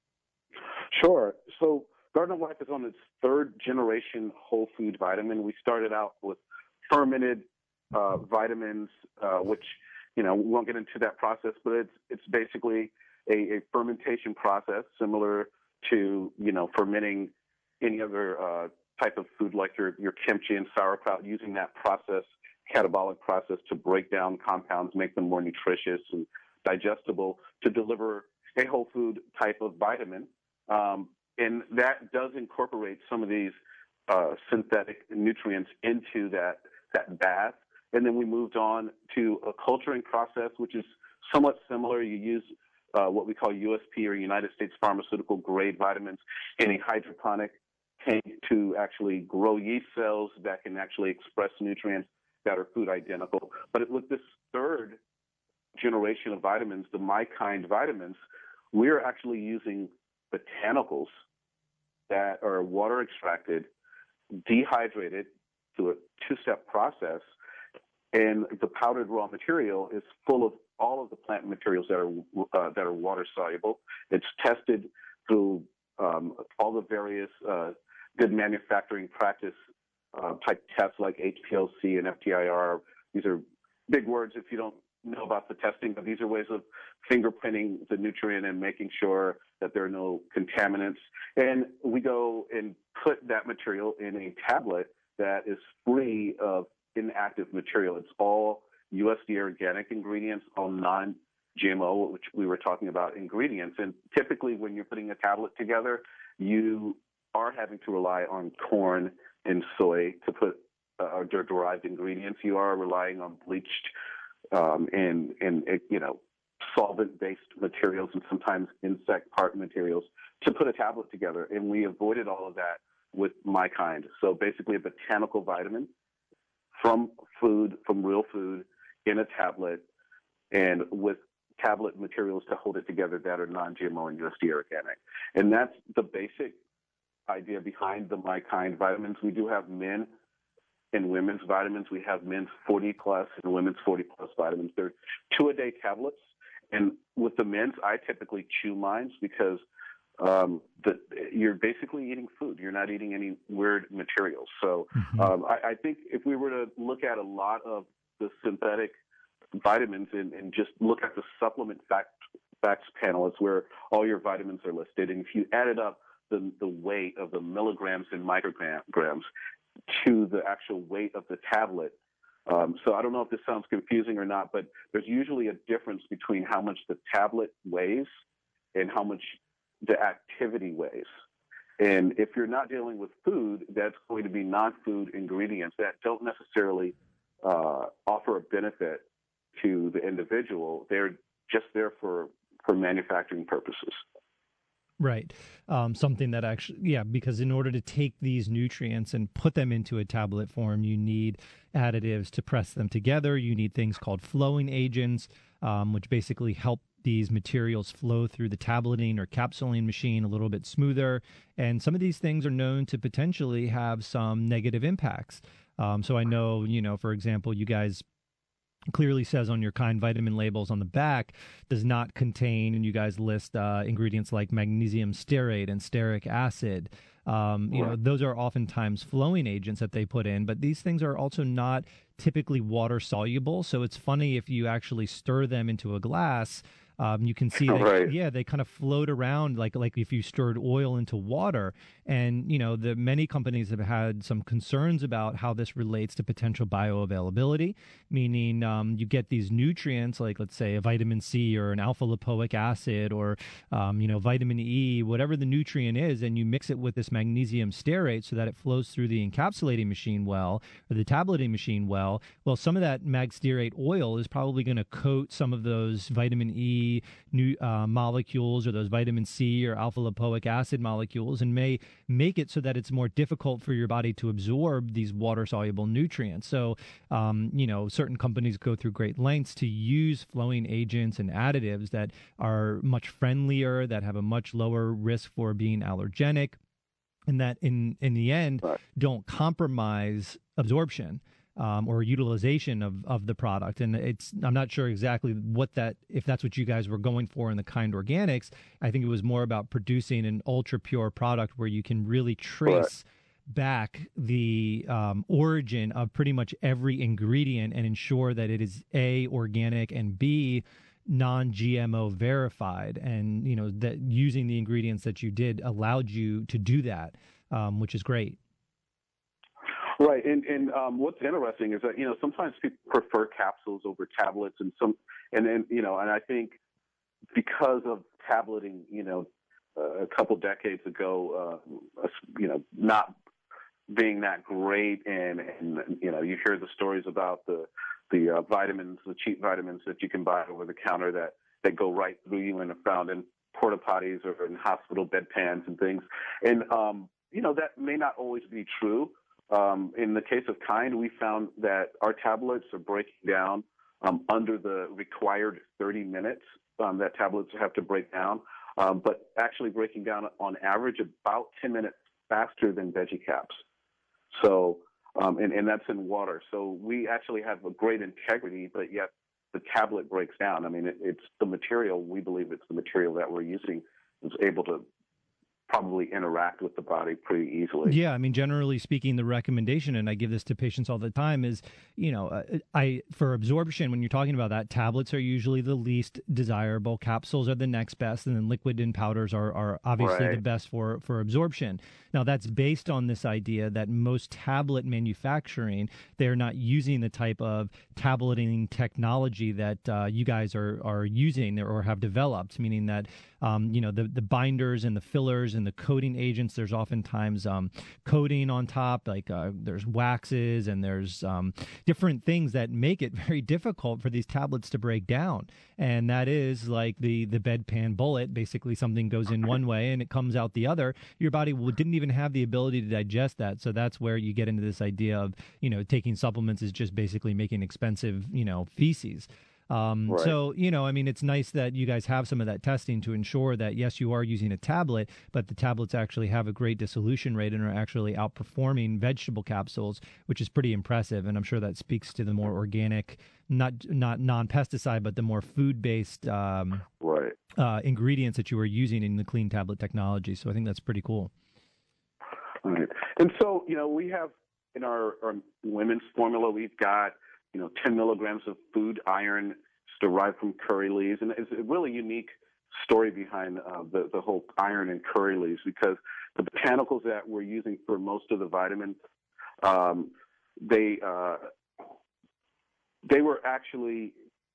Sure. So Garden of Life is on its third generation whole food vitamin. We started out with fermented uh, vitamins, uh, which, you know, we won't get into that process, but it's it's basically a, a fermentation process similar to, you know, fermenting any other uh, type of food like your, your kimchi and sauerkraut, using that process, catabolic process, to break down compounds, make them more nutritious and digestible to deliver a whole food type of vitamin. Um, and that does incorporate some of these uh, synthetic nutrients into that that bath. And then we moved on to a culturing process, which is somewhat similar. You use uh, what we call U S P, or United States Pharmaceutical Grade vitamins, in a hydroponic tank to actually grow yeast cells that can actually express nutrients that are food identical. But with this third generation of vitamins, the MyKind vitamins, we're actually using botanicals that are water extracted, dehydrated through a two-step process, and the powdered raw material is full of all of the plant materials that are uh, that are water soluble. It's tested through um, all the various uh, good manufacturing practice uh, type tests like H P L C and F T I R. These are big words if you don't know about the testing, but these are ways of fingerprinting the nutrient and making sure that there are no contaminants. And we go and put that material in a tablet that is free of inactive material. It's all U S D A organic ingredients, all non-G M O, which we were talking about ingredients. And typically when you're putting a tablet together, you are having to rely on corn and soy to put uh, derived ingredients. You are relying on bleached Um, and, and, you know, solvent-based materials and sometimes insect part materials to put a tablet together. And we avoided all of that with MyKind. So basically a botanical vitamin from food, from real food, in a tablet, and with tablet materials to hold it together that are non-G M O and U S D A organic. And that's the basic idea behind the MyKind vitamins. We do have men and women's vitamins. We have men's forty plus and women's forty plus vitamins. They're two a day tablets, And with the mints, I typically chew mine because um, the, you're basically eating food. You're not eating any weird materials. So mm-hmm. um, I, I think if we were to look at a lot of the synthetic vitamins and, and just look at the supplement fact, facts panel, it's where all your vitamins are listed. And if you added up the, the weight of the milligrams and micrograms to the actual weight of the tablet, Um, so I don't know if this sounds confusing or not, but there's usually a difference between how much the tablet weighs and how much the activity weighs. And if you're not dealing with food, that's going to be non-food ingredients that don't necessarily uh, offer a benefit to the individual. They're just there for, for manufacturing purposes. Right. Um, something that actually, yeah, because in order to take these nutrients and put them into a tablet form, you need additives to press them together. You need things called flowing agents, um, which basically help these materials flow through the tableting or capsuling machine a little bit smoother. And some of these things are known to potentially have some negative impacts. Um, so I know, you know, for example, you guys clearly says on your Kind vitamin labels on the back does not contain, and you guys list uh, ingredients like magnesium stearate and stearic acid. Um, you know, those are oftentimes flowing agents that they put in, but these things are also not typically water soluble. So it's funny if you actually stir them into a glass. Um, you can see, that, right. yeah, they kind of float around like like if you stirred oil into water. And, you know, the many companies have had some concerns about how this relates to potential bioavailability, meaning um, you get these nutrients like, let's say, a vitamin C or an alpha-lipoic acid or, um, you know, vitamin E, whatever the nutrient is, and you mix it with this magnesium stearate so that it flows through the encapsulating machine well or the tableting machine well. Well, some of that mag stearate oil is probably going to coat some of those vitamin E new uh, molecules or those vitamin C or alpha-lipoic acid molecules and may make it so that it's more difficult for your body to absorb these water-soluble nutrients. So, um, you know, certain companies go through great lengths to use flowing agents and additives that are much friendlier, that have a much lower risk for being allergenic, and that in, in the end don't compromise absorption. Um, or utilization of, of the product. And it's, I'm not sure exactly what that, if that's what you guys were going for in the Kind Organics. I think it was more about producing an ultra pure product where you can really trace right. back the um, origin of pretty much every ingredient and ensure that it is A, organic, and B, non-G M O verified. And, you know, that using the ingredients that you did allowed you to do that, um, which is great. Right, and and um, what's interesting is that, you know, sometimes people prefer capsules over tablets, and some, and then, you know, and I think because of tableting, you know, uh, a couple decades ago, uh, you know, not being that great, and and you know, you hear the stories about the the uh, vitamins, the cheap vitamins that you can buy over the counter that that go right through you and are found in porta potties or in hospital bedpans and things, and um, you know, that may not always be true. Um, in the case of Kind, we found that our tablets are breaking down um, under the required thirty minutes um, that tablets have to break down, um, but actually breaking down on average about ten minutes faster than veggie caps. So, um, and, and that's in water. So we actually have a great integrity, but yet the tablet breaks down. I mean, it, it's the material, we believe it's the material that we're using is able to probably interact with the body pretty easily. Yeah, I mean, generally speaking, the recommendation, and I give this to patients all the time, is, you know, uh, I for absorption, when you're talking about that, tablets are usually the least desirable, capsules are the next best, and then liquid and powders are, are obviously right. the best for, for absorption. Now, that's based on this idea that most tablet manufacturing, they're not using the type of tableting technology that uh, you guys are, are using or have developed, meaning that, um, you know, the, the binders and the fillers and the coating agents, there's oftentimes um, coating on top, like uh, there's waxes and there's um, different things that make it very difficult for these tablets to break down. And that is like the, the bedpan bullet. Basically, something goes in one way and it comes out the other. Your body will, didn't even have the ability to digest that. So that's where you get into this idea of, you know, taking supplements is just basically making expensive, you know, feces. Um, Right. So, you know, I mean, it's nice that you guys have some of that testing to ensure that, yes, you are using a tablet, but the tablets actually have a great dissolution rate and are actually outperforming vegetable capsules, which is pretty impressive. And I'm sure that speaks to the more organic, not not non-pesticide, but the more food-based um, right. uh, ingredients that you are using in the Clean Tablet technology. So I think that's pretty cool. All right. And so, you know, we have in our, our women's formula, we've got, you know, ten milligrams of food iron derived from curry leaves. And it's a really unique story behind uh, the, the whole iron and curry leaves, because the botanicals that we're using for most of the vitamins, um, they, uh, they were actually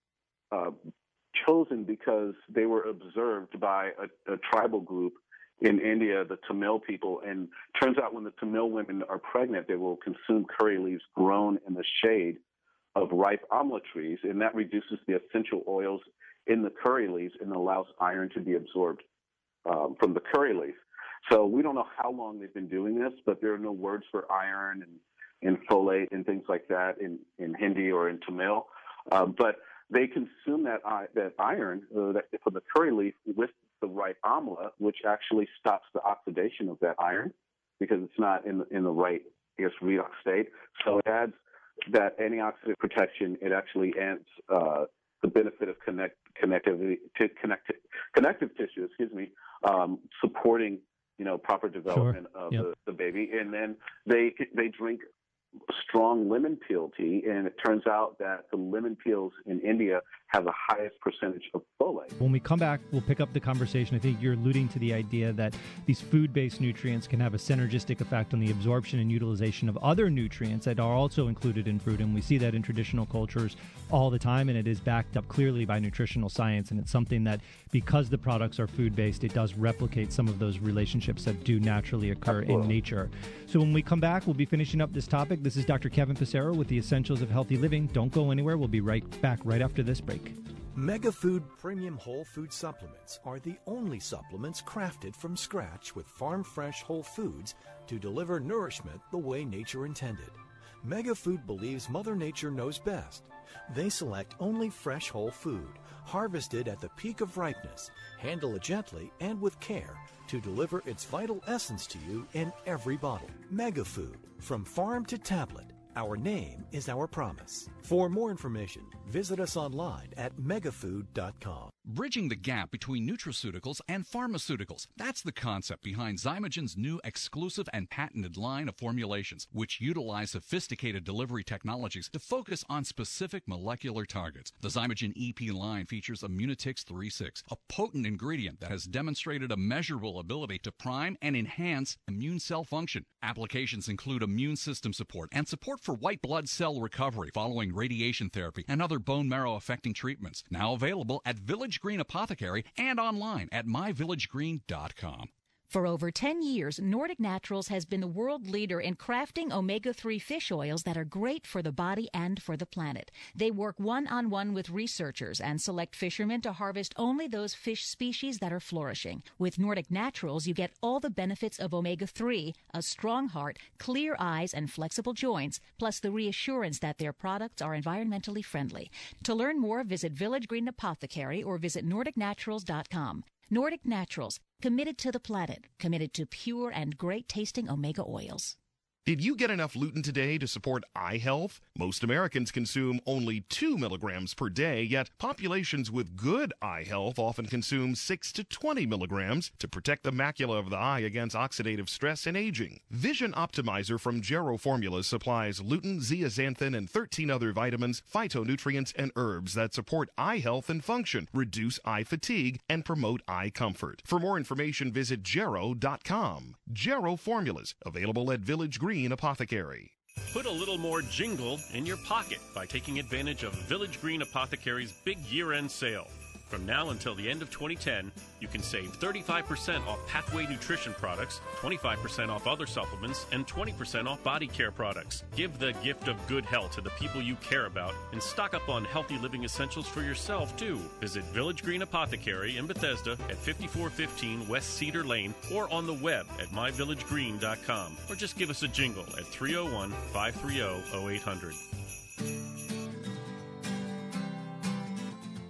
uh, chosen because they were observed by a, a tribal group in India, the Tamil people. And turns out when the Tamil women are pregnant, they will consume curry leaves grown in the shade of ripe amla trees, and that reduces the essential oils in the curry leaves and allows iron to be absorbed um, from the curry leaf. So we don't know how long they've been doing this, but there are no words for iron and, and folate and things like that in, in Hindi or in Tamil. Um, but they consume that, that iron uh, that, from the curry leaf with the right amla, which actually stops the oxidation of that iron because it's not in the, in the right, I guess, redox state. So it adds that antioxidant protection. It actually adds uh, the benefit of connect, connectivity to connect, connective tissue, excuse me, um, supporting, you know, proper development Sure. of Yep. the, the baby. And then they they drink strong lemon peel tea, and it turns out that the lemon peels in India have the highest percentage of folate. When we come back, we'll pick up the conversation. I think you're alluding to the idea that these food-based nutrients can have a synergistic effect on the absorption and utilization of other nutrients that are also included in fruit. And we see that in traditional cultures all the time, and it is backed up clearly by nutritional science. And it's something that, because the products are food-based, it does replicate some of those relationships that do naturally occur Absolutely. in nature. So when we come back, we'll be finishing up this topic. This is Doctor Kevin Passero with the Essentials of Healthy Living. Don't go anywhere. We'll be right back right after this break. MegaFood Premium Whole Food Supplements are the only supplements crafted from scratch with farm-fresh whole foods to deliver nourishment the way nature intended. MegaFood believes Mother Nature knows best. They select only fresh whole food, harvested at the peak of ripeness, handle it gently and with care to deliver its vital essence to you in every bottle. MegaFood, from farm to tablet. Our name is our promise. For more information, visit us online at megafood dot com. Bridging the gap between nutraceuticals and pharmaceuticals. That's the concept behind Zymogen's new exclusive and patented line of formulations, which utilize sophisticated delivery technologies to focus on specific molecular targets. The Zymogen E P line features Immunotix three six, a potent ingredient that has demonstrated a measurable ability to prime and enhance immune cell function. Applications include immune system support and support for white blood cell recovery following radiation therapy and other bone marrow affecting treatments. Now available at Village Green Apothecary and online at my village green dot com. For over ten years, Nordic Naturals has been the world leader in crafting omega three fish oils that are great for the body and for the planet. They work one-on-one with researchers and select fishermen to harvest only those fish species that are flourishing. With Nordic Naturals, you get all the benefits of omega three, a strong heart, clear eyes, and flexible joints, plus the reassurance that their products are environmentally friendly. To learn more, visit Village Green Apothecary or visit nordic naturals dot com. Nordic Naturals, committed to the planet, committed to pure and great-tasting omega oils. Did you get enough lutein today to support eye health? Most Americans consume only two milligrams per day, yet populations with good eye health often consume six to twenty milligrams to protect the macula of the eye against oxidative stress and aging. Vision Optimizer from Gero Formulas supplies lutein, zeaxanthin, and thirteen other vitamins, phytonutrients, and herbs that support eye health and function, reduce eye fatigue, and promote eye comfort. For more information, visit gero dot com. Gero Formulas, available at Village Green Apothecary. Put a little more jingle in your pocket by taking advantage of Village Green Apothecary's big year-end sale. From now until the end of twenty ten, you can save thirty-five percent off Pathway Nutrition products, twenty-five percent off other supplements, and twenty percent off body care products. Give the gift of good health to the people you care about and stock up on healthy living essentials for yourself, too. Visit Village Green Apothecary in Bethesda at fifty-four fifteen West Cedar Lane or on the web at my village green dot com, or just give us a jingle at three oh one, five three oh, oh eight hundred.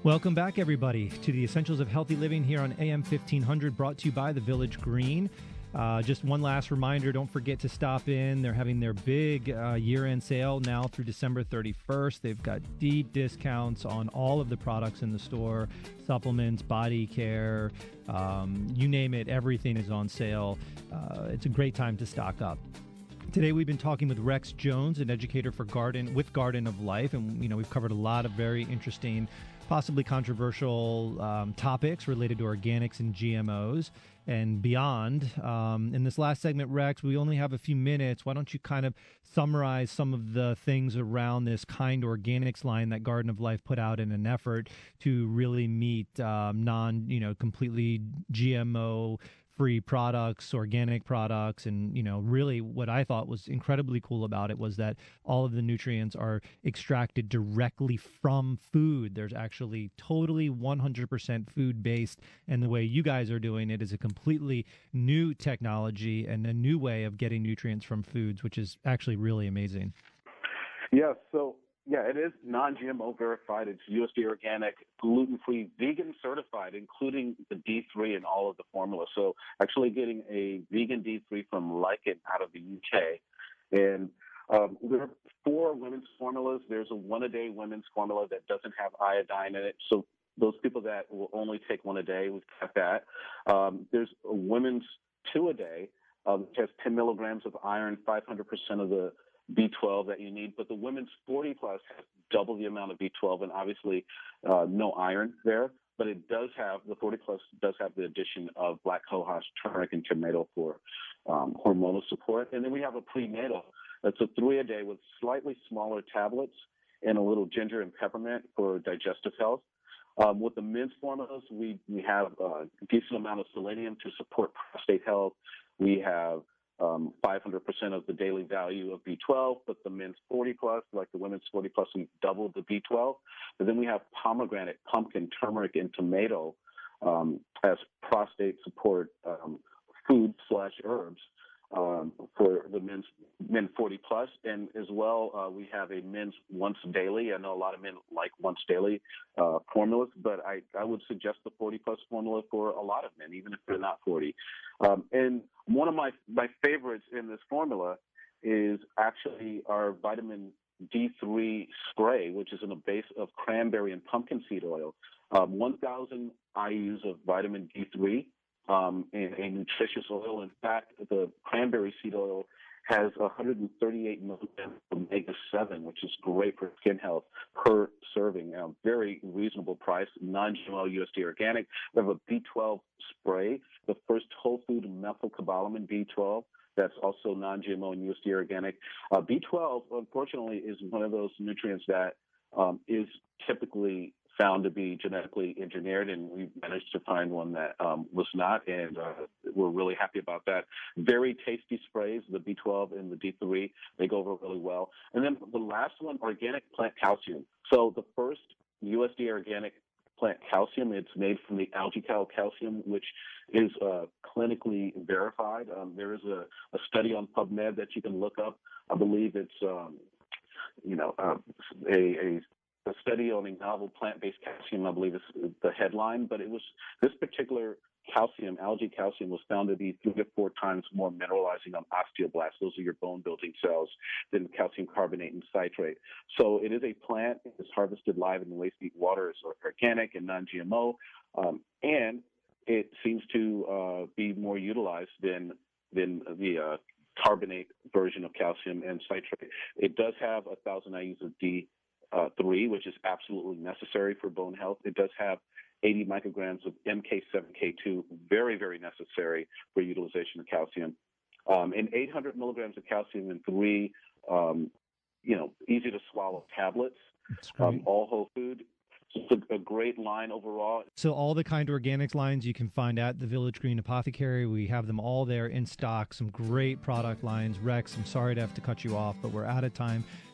Welcome back, everybody, to the Essentials of Healthy Living here on A M fifteen hundred, brought to you by the Village Green. Uh, just one last reminder, don't forget to stop in. They're having their big uh, year-end sale now through December thirty-first. They've got deep discounts on all of the products in the store, supplements, body care, um, you name it, everything is on sale. Uh, it's a great time to stock up. Today we've been talking with Rex Jones, an educator for Garden with Garden of Life, and you know we've covered a lot of very interesting, possibly controversial um, topics related to organics and G M Os and beyond. Um, in this last segment, Rex, we only have a few minutes. Why don't you kind of summarize some of the things around this Kind Organics line that Garden of Life put out in an effort to really meet um, non, you know, completely G M O free products, organic products, and, you know, really what I thought was incredibly cool about it was that all of the nutrients are extracted directly from food. There's actually totally one hundred percent food-based, and the way you guys are doing it is a completely new technology and a new way of getting nutrients from foods, which is actually really amazing. Yeah, so yeah, it is non-G M O verified. It's U S D A organic, gluten-free, vegan certified, including the D three and all of the formulas. So actually getting a vegan D three from Lycan out of the U K. And um, there are four women's formulas. There's a one-a-day women's formula that doesn't have iodine in it. So those people that will only take one a day, we've got that. Um, there's a women's two-a-day, um, which has ten milligrams of iron, five hundred percent of the B twelve that you need, but the women's forty plus has double the amount of B twelve and obviously uh, no iron there, but it does have, the forty plus does have the addition of black cohosh, turmeric, and tomato for um, hormonal support. And then we have a prenatal. That's a three a day with slightly smaller tablets and a little ginger and peppermint for digestive health. Um, with the men's formulas, we, we have a decent amount of selenium to support prostate health. We have Um, five hundred percent of the daily value of B twelve, but the men's forty plus, like the women's forty plus, we doubled the B twelve. And then we have pomegranate, pumpkin, turmeric, and tomato um, as prostate support um, food slash herbs um, for the men's men forty plus. And as well, uh, we have a men's once daily. I know a lot of men like once daily uh, formulas, but I, I would suggest the forty plus formula for a lot of men, even if they're not forty. Um, and one of my, my favorites in this formula is actually our vitamin D three spray, which is in a base of cranberry and pumpkin seed oil. Um, one thousand I U's of vitamin D three um, in a nutritious oil. In fact, the cranberry seed oil has one hundred thirty-eight milligrams of omega seven, which is great for skin health per serving. Um, very reasonable price, non-G M O U S D A organic. We have a B twelve spray, the first whole food methylcobalamin B twelve. That's also non-G M O and U S D A organic. Uh, B twelve, unfortunately, is one of those nutrients that um, is typically found to be genetically engineered, and we managed to find one that um, was not, and uh, we're really happy about that. Very tasty sprays, the B twelve and the D three, they go over really well. And then the last one, organic plant calcium. So the first U S D A organic plant calcium, it's made from the algae cow calcium, which is uh, clinically verified. Um, there is a, a study on PubMed that you can look up. I believe it's, um, you know, uh, a, a A study on a novel plant-based calcium, I believe, is the headline. But it was this particular calcium, algae calcium, was found to be three to four times more mineralizing on osteoblasts. Those are your bone-building cells than calcium carbonate and citrate. So it is a plant. It's harvested live in the waste heat water. It's organic and non-G M O, um, and it seems to uh, be more utilized than than the uh, carbonate version of calcium and citrate. It does have a thousand I U's of D. Uh, three, which is absolutely necessary for bone health. It does have eighty micrograms of M K seven K two, very, very necessary for utilization of calcium, um, and eight hundred milligrams of calcium in three, um, you know, easy to swallow tablets, um, all whole food. It's a, a great line overall. So all the Kind Organics lines you can find at the Village Green Apothecary. We have them all there in stock. Some great product lines. Rex, I'm sorry to have to cut you off, but we're out of time.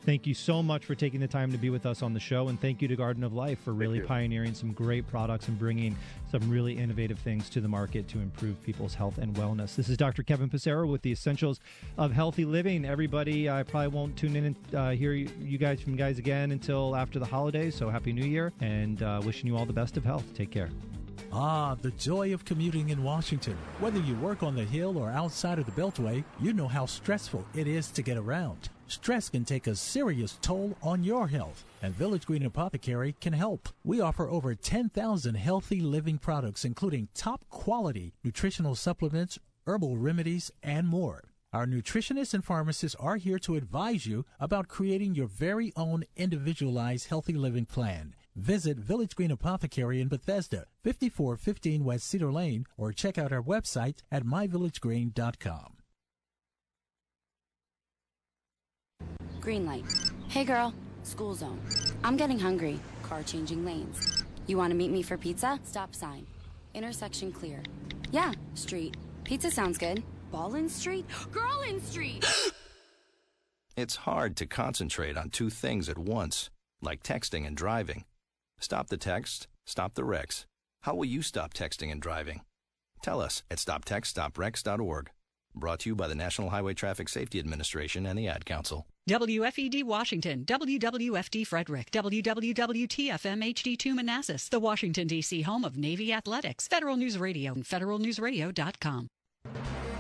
Thank you so much for taking the time to be with us on the show, and thank you to Garden of Life for really pioneering some great products and bringing some really innovative things to the market to improve people's health and wellness. This is Doctor Kevin Passero with the Essentials of Healthy Living. Everybody, I probably won't tune in and uh, hear you, you guys from guys again until after the holidays, so Happy New Year, and uh, wishing you all the best of health. Take care. Ah, the joy of commuting in Washington. Whether you work on the Hill or outside of the Beltway, you know how stressful it is to get around. Stress can take a serious toll on your health, and Village Green Apothecary can help. We offer over ten thousand healthy living products, including top-quality nutritional supplements, herbal remedies, and more. Our nutritionists and pharmacists are here to advise you about creating your very own individualized healthy living plan. Visit Village Green Apothecary in Bethesda, fifty-four fifteen West Cedar Lane, or check out our website at my village green dot com. Green light. Hey girl, school zone. I'm getting hungry. Car changing lanes. You want to meet me for pizza? Stop sign. Intersection clear. Yeah, street. Pizza sounds good. Ballin Street? Girlin Street! It's hard to concentrate on two things at once, like texting and driving. Stop the text, stop the wrecks. How will you stop texting and driving? Tell us at stop text stop wrecks dot org. Brought to you by the National Highway Traffic Safety Administration and the Ad Council. W F E D Washington, W W F D Frederick, W W W T F M H D two Manassas, the Washington, D C home of Navy Athletics, Federal News Radio, and federal news radio dot com.